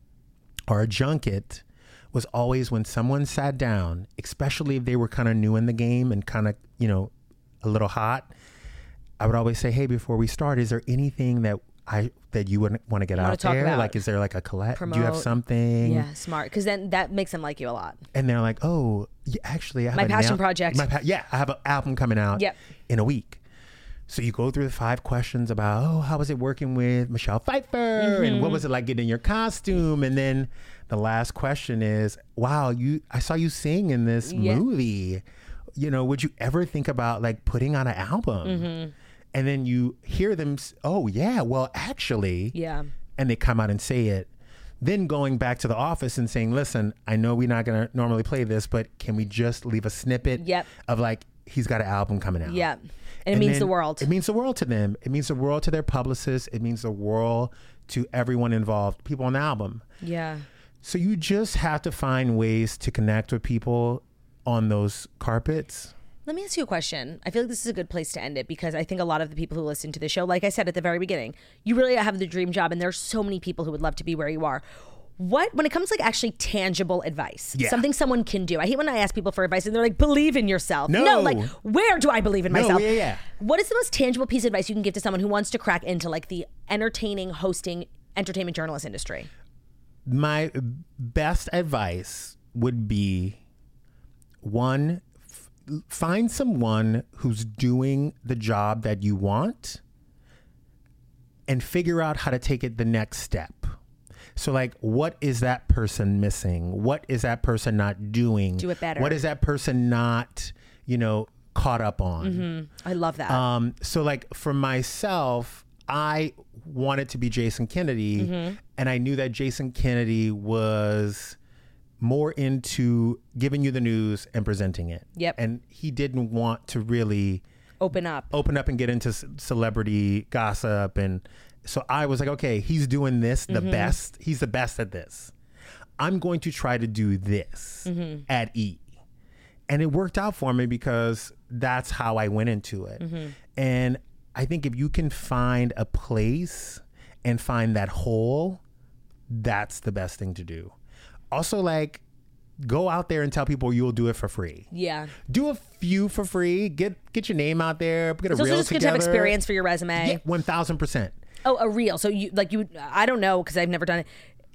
or a junket was always when someone sat down, especially if they were kind of new in the game and kind of, you know, a little hot, I would always say, hey, before we start, is there anything that I that you would want to get wanna out talk there? about? Like, is there like a collect? Do you have Promote. something? Yeah, smart. Because then that makes them like you a lot. And they're like, oh, yeah, actually, I have My a passion now- project. My pa- yeah, I have an album coming out Yep. in a week. So you go through the five questions about, oh, how was it working with Michelle Pfeiffer? Mm-hmm. And what was it like getting in your costume? And then the last question is, wow, you I saw you sing in this Yeah. movie. You know, would you ever think about like putting on an album? Mm-hmm. And then you hear them, s- oh, yeah, well, actually. Yeah. And they come out and say it. Then going back to the office and saying, listen, I know we're not going to normally play this, but can we just leave a snippet Yep. of like, he's got an album coming out. Yeah. And it means the then world. It means the world to them. It means the world to their publicists. It means the world to everyone involved, people on the album. Yeah. So you just have to find ways to connect with people on those carpets. Let me ask you a question. I feel like this is a good place to end it because I think a lot of the people who listen to the show, like I said at the very beginning, you really have the dream job and there's so many people who would love to be where you are. What, when it comes to like actually tangible advice, Yeah. something someone can do. I hate when I ask people for advice and they're like, believe in yourself. No. like where do I believe in No, myself? yeah, yeah. What is the most tangible piece of advice you can give to someone who wants to crack into like the entertaining, hosting, entertainment journalist industry? My best advice would be one, f- find someone who's doing the job that you want and figure out how to take it the next step. So like, what is that person missing? What is that person not doing? Do it better. What is that person not, you know, caught up on? Mm-hmm. I love that. Um, so like for myself, I wanted to be Jason Kennedy, Mm-hmm. and I knew that Jason Kennedy was more into giving you the news and presenting it. Yep. And he didn't want to really Open up. open up and get into c- celebrity gossip. And so I was like, okay, he's doing this the best. He's the best at this. I'm going to try to do this at E. And it worked out for me because that's how I went into it. And I think if you can find a place and find that hole, that's the best thing to do. Also, like, go out there and tell people you'll do it for free. Yeah. Do a few for free. Get get your name out there. Get a It's also reel just good together. to have experience for your resume. Yeah, one thousand percent. Oh, a reel. So you like you? I don't know because I've never done it.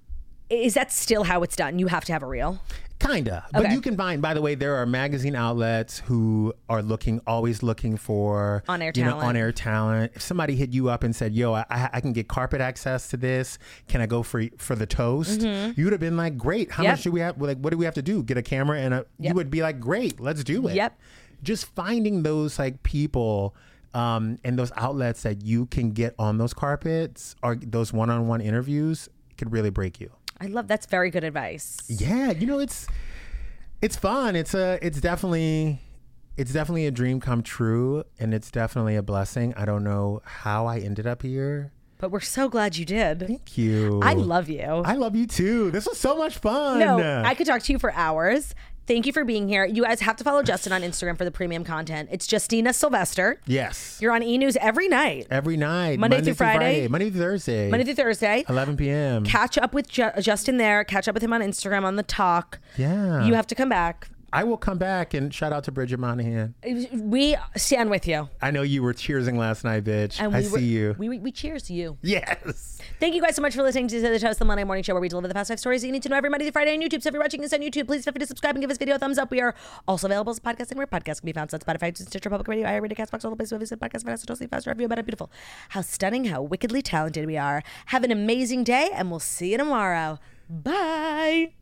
Is that still how it's done? You have to have a reel. Kinda, but Okay. you can find. By the way, there are magazine outlets who are looking, always looking for On-air you know, talent. on-air talent. If somebody hit you up and said, "Yo, I, I can get carpet access to this. Can I go for for the toast?" You would have been like, "Great. How Mm-hmm. Yep. much do we have? Like, what do we have to do? Get a camera and a." Yep. You would be like, "Great, let's do it." Yep. Just finding those like people. Um, and those outlets that you can get on those carpets or those one-on-one interviews could really break you. I love that's very good advice. Yeah, you know, it's it's fun. It's a it's definitely it's definitely a dream come true, and it's definitely a blessing. I don't know how I ended up here. But we're so glad you did. Thank you. I love you. I love you too. This was so much fun. No, I could talk to you for hours. Thank you for being here. You guys have to follow Justin on Instagram for the premium content. It's Justina Sylvester. Yes. You're on E! News every night, Every night. Monday through Friday. Monday through Thursday. Monday through Thursday. eleven p.m. Catch up with Ju- Justin there. Catch up with him on Instagram on the talk. Yeah. You have to come back. I will come back and shout out to Bridget Monahan. We stand with you. I know you were cheersing last night, bitch. And I we were- see you. We, we, we cheers you. Yes. Thank you guys so much for listening to the Toast, the Monday Morning Show, where we deliver the past five stories that you need to know every Monday through Friday on YouTube. So if you're watching this on YouTube, please feel free to subscribe and give this video a thumbs up. We are also available as podcasting where podcasts can be found. So that's Spotify, Stitcher, Public Radio, iHeartRadio, Castbox, all the places where we said podcasts, Vanessa, Totally Fast, Review about it. Beautiful. How stunning, how wickedly talented we are. Have an amazing day, and we'll see you tomorrow. Bye.